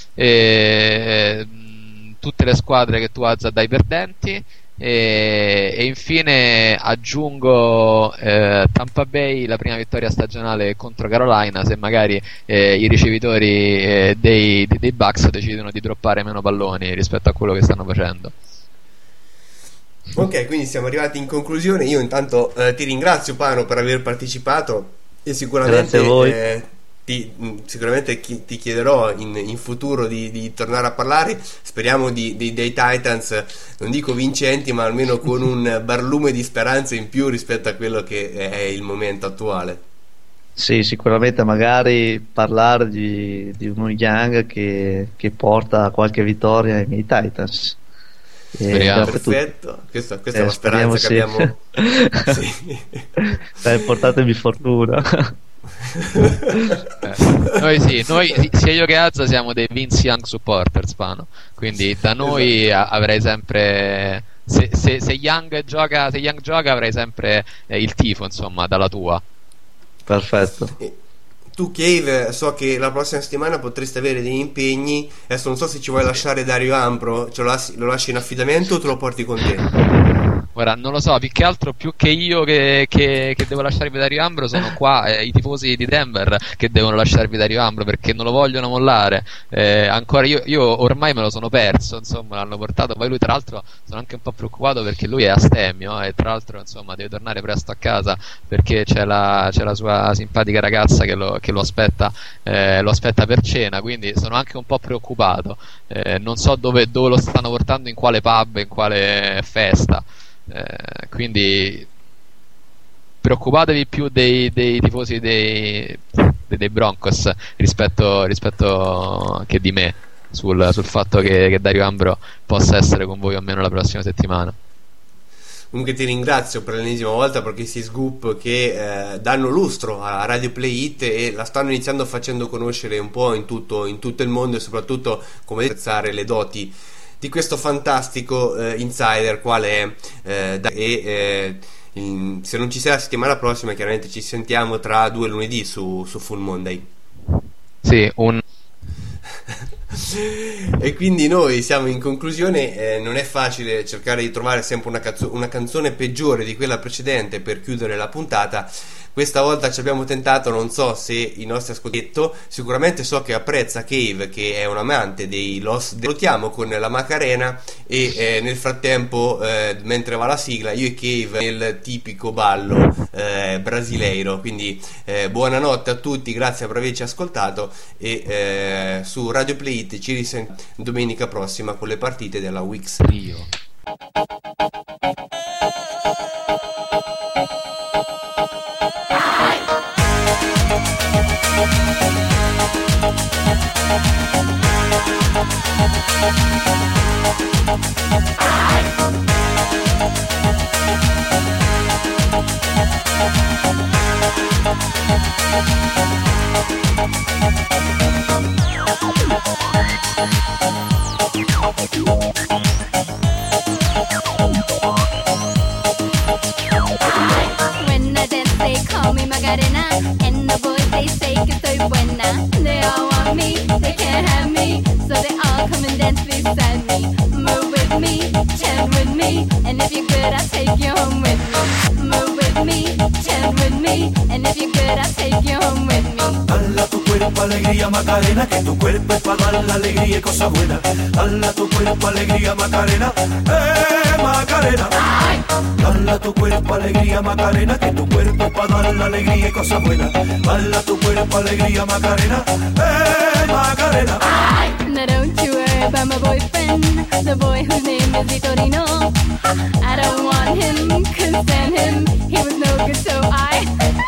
tutte le squadre che tu alza dai perdenti. E infine aggiungo Tampa Bay, la prima vittoria stagionale contro Carolina, se magari i ricevitori dei Bucks decidono di droppare meno palloni rispetto a quello che stanno facendo. Ok, quindi siamo arrivati in conclusione. Io intanto ti ringrazio, Pano, per aver partecipato, e sicuramente grazie a voi. Sicuramente ti chiederò in futuro di tornare a parlare. Speriamo dei Titans, non dico vincenti, ma almeno con un barlume di speranza in più rispetto a quello che è il momento attuale. Sì, sicuramente magari parlare di uno Young che porta qualche vittoria ai miei Titans. Perfetto, questa è la speranza che abbiamo. Sì. Portatemi fortuna. Noi sia io che Azza siamo dei Vince Young supporters, Pano, quindi da noi esatto. Avrei sempre se Young gioca avrei sempre il tifo, insomma, dalla tua. Perfetto. Tu, Cave, so che la prossima settimana potresti avere degli impegni. Adesso non so se ci vuoi lasciare Dario Ampro, lo lasci in affidamento o te lo porti con te? Ora, non lo so, più che altro, più che io che devo lasciarvi Dario Ambro, sono qua i tifosi di Denver che devono lasciarvi Dario Ambro perché non lo vogliono mollare. Ancora io ormai me lo sono perso, insomma, l'hanno portato. Poi lui, tra l'altro, sono anche un po' preoccupato perché lui è astemio e tra l'altro, insomma, deve tornare presto a casa perché c'è la sua simpatica ragazza che lo aspetta per cena, quindi sono anche un po' preoccupato. Non so dove lo stanno portando, in quale pub, in quale festa. Quindi preoccupatevi più dei tifosi dei Broncos rispetto che di me sul fatto che Dario Ambro possa essere con voi almeno la prossima settimana. Comunque ti ringrazio per l'ennesima volta per questi scoop che danno lustro a Radio Play It e la stanno iniziando facendo conoscere un po' in tutto il mondo e soprattutto come apprezzare le doti di questo fantastico insider quale è se non ci sei la settimana prossima chiaramente ci sentiamo tra 2 lunedì su Full Monday. Sì, E quindi noi siamo in conclusione. Non è facile cercare di trovare sempre una canzone peggiore di quella precedente per chiudere la puntata. Questa volta ci abbiamo tentato, non so se i nostri ascoltatori, sicuramente so che apprezza Cave, che è un amante dei Los. Salutiamo con la Macarena e nel frattempo mentre va la sigla io e Cave nel tipico ballo brasileiro. Quindi buonanotte a tutti, grazie per averci ascoltato e su Radio Play It ci risentiamo domenica prossima con le partite della Wix Rio. When I dance they call me Macarena, and the boys they say que soy buena. They all want me, they can't have me, so they all come and dance beside me. Move with me, chant with me, and if you're good I'll take you home with me. Move with me, chant with me, and if you're good I'll take you home with me. Dala tu cuerpo alegría Macarena, que tu cuerpo es para dar la alegría y cosas buenas. Dala tu cuerpo alegría Macarena, Macarena. Dala tu cuerpo alegría Macarena, que tu cuerpo es para dar la alegría y cosas buenas. Dala tu cuerpo alegría Macarena, Macarena. Now don't you worry about my boyfriend, the boy whose name is Vitorino. I don't want him, couldn't stand him, he was no good so I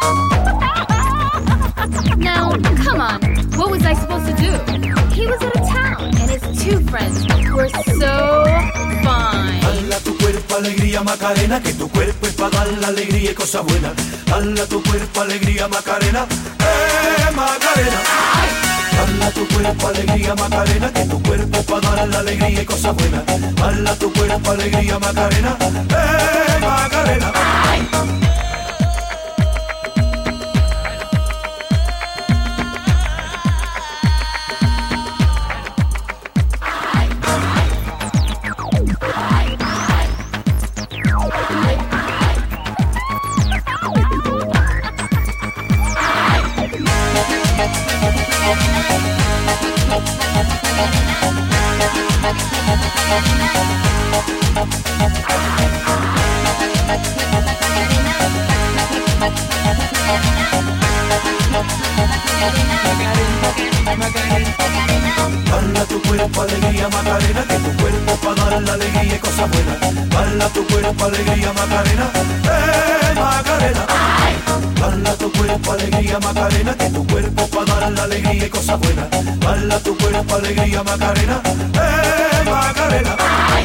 Now, come on, what was I supposed to do? He was out of town, and his 2 friends were so fine. Dala tu cuerpo alegría Macarena, que tu cuerpo es para dar la alegría y cosas buenas. Dala tu cuerpo alegría Macarena, Macarena. Dala tu cuerpo alegría Macarena, que tu cuerpo es para dar la alegría y cosas buenas. Dala tu cuerpo alegría Macarena, Macarena. Dala tu cuerpo alegría Macarena, que tu cuerpo para dar la alegría y cosas buenas. Dala tu cuerpo alegría Macarena, Macarena. Dala tu cuerpo alegría Macarena, que tu cuerpo para dar la alegría y cosas buenas. Dala tu cuerpo alegría Macarena, Macarena.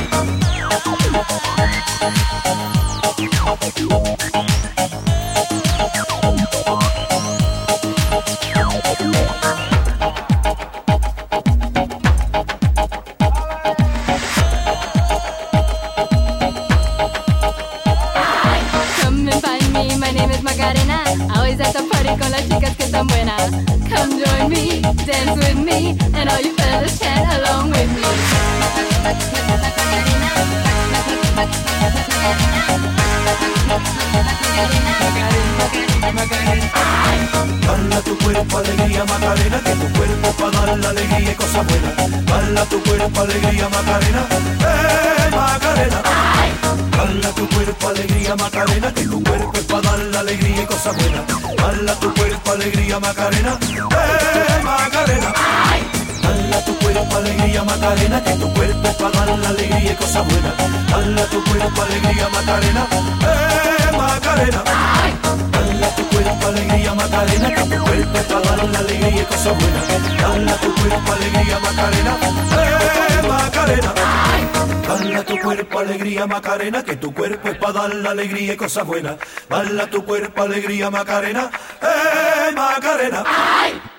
Come and find me, my name is Macarena. Always at the party con las chicas que están buenas. Come join me, dance with me, and all you fellas chant along with me. Bala tu cuerpo, alegría, Macarena, que tu cuerpo pa' dar la alegría y cosas buenas. Bala tu cuerpo, alegría, Macarena, Macarena. Bala tu cuerpo, alegría, Macarena, que tu cuerpo es pa' dar la alegría y cosas buenas. Bala tu cuerpo, alegría, Macarena, Macarena. Bala tu cuerpo, alegría, Macarena, que tu cuerpo es pa' dar la alegría y cosas buenas. Bala tu cuerpo, alegría, Macarena, Macarena. Bala tu cuerpo, alegría, Macarena, que tu cuerpo es pa' dar la alegría y cosas buenas. Bala tu cuerpo, alegría, Macarena, Macarena. Bala tu cuerpo, alegría, Macarena, que tu cuerpo es pa' dar la alegría y cosas buenas. Bala tu cuerpo, alegría, Macarena, Macarena.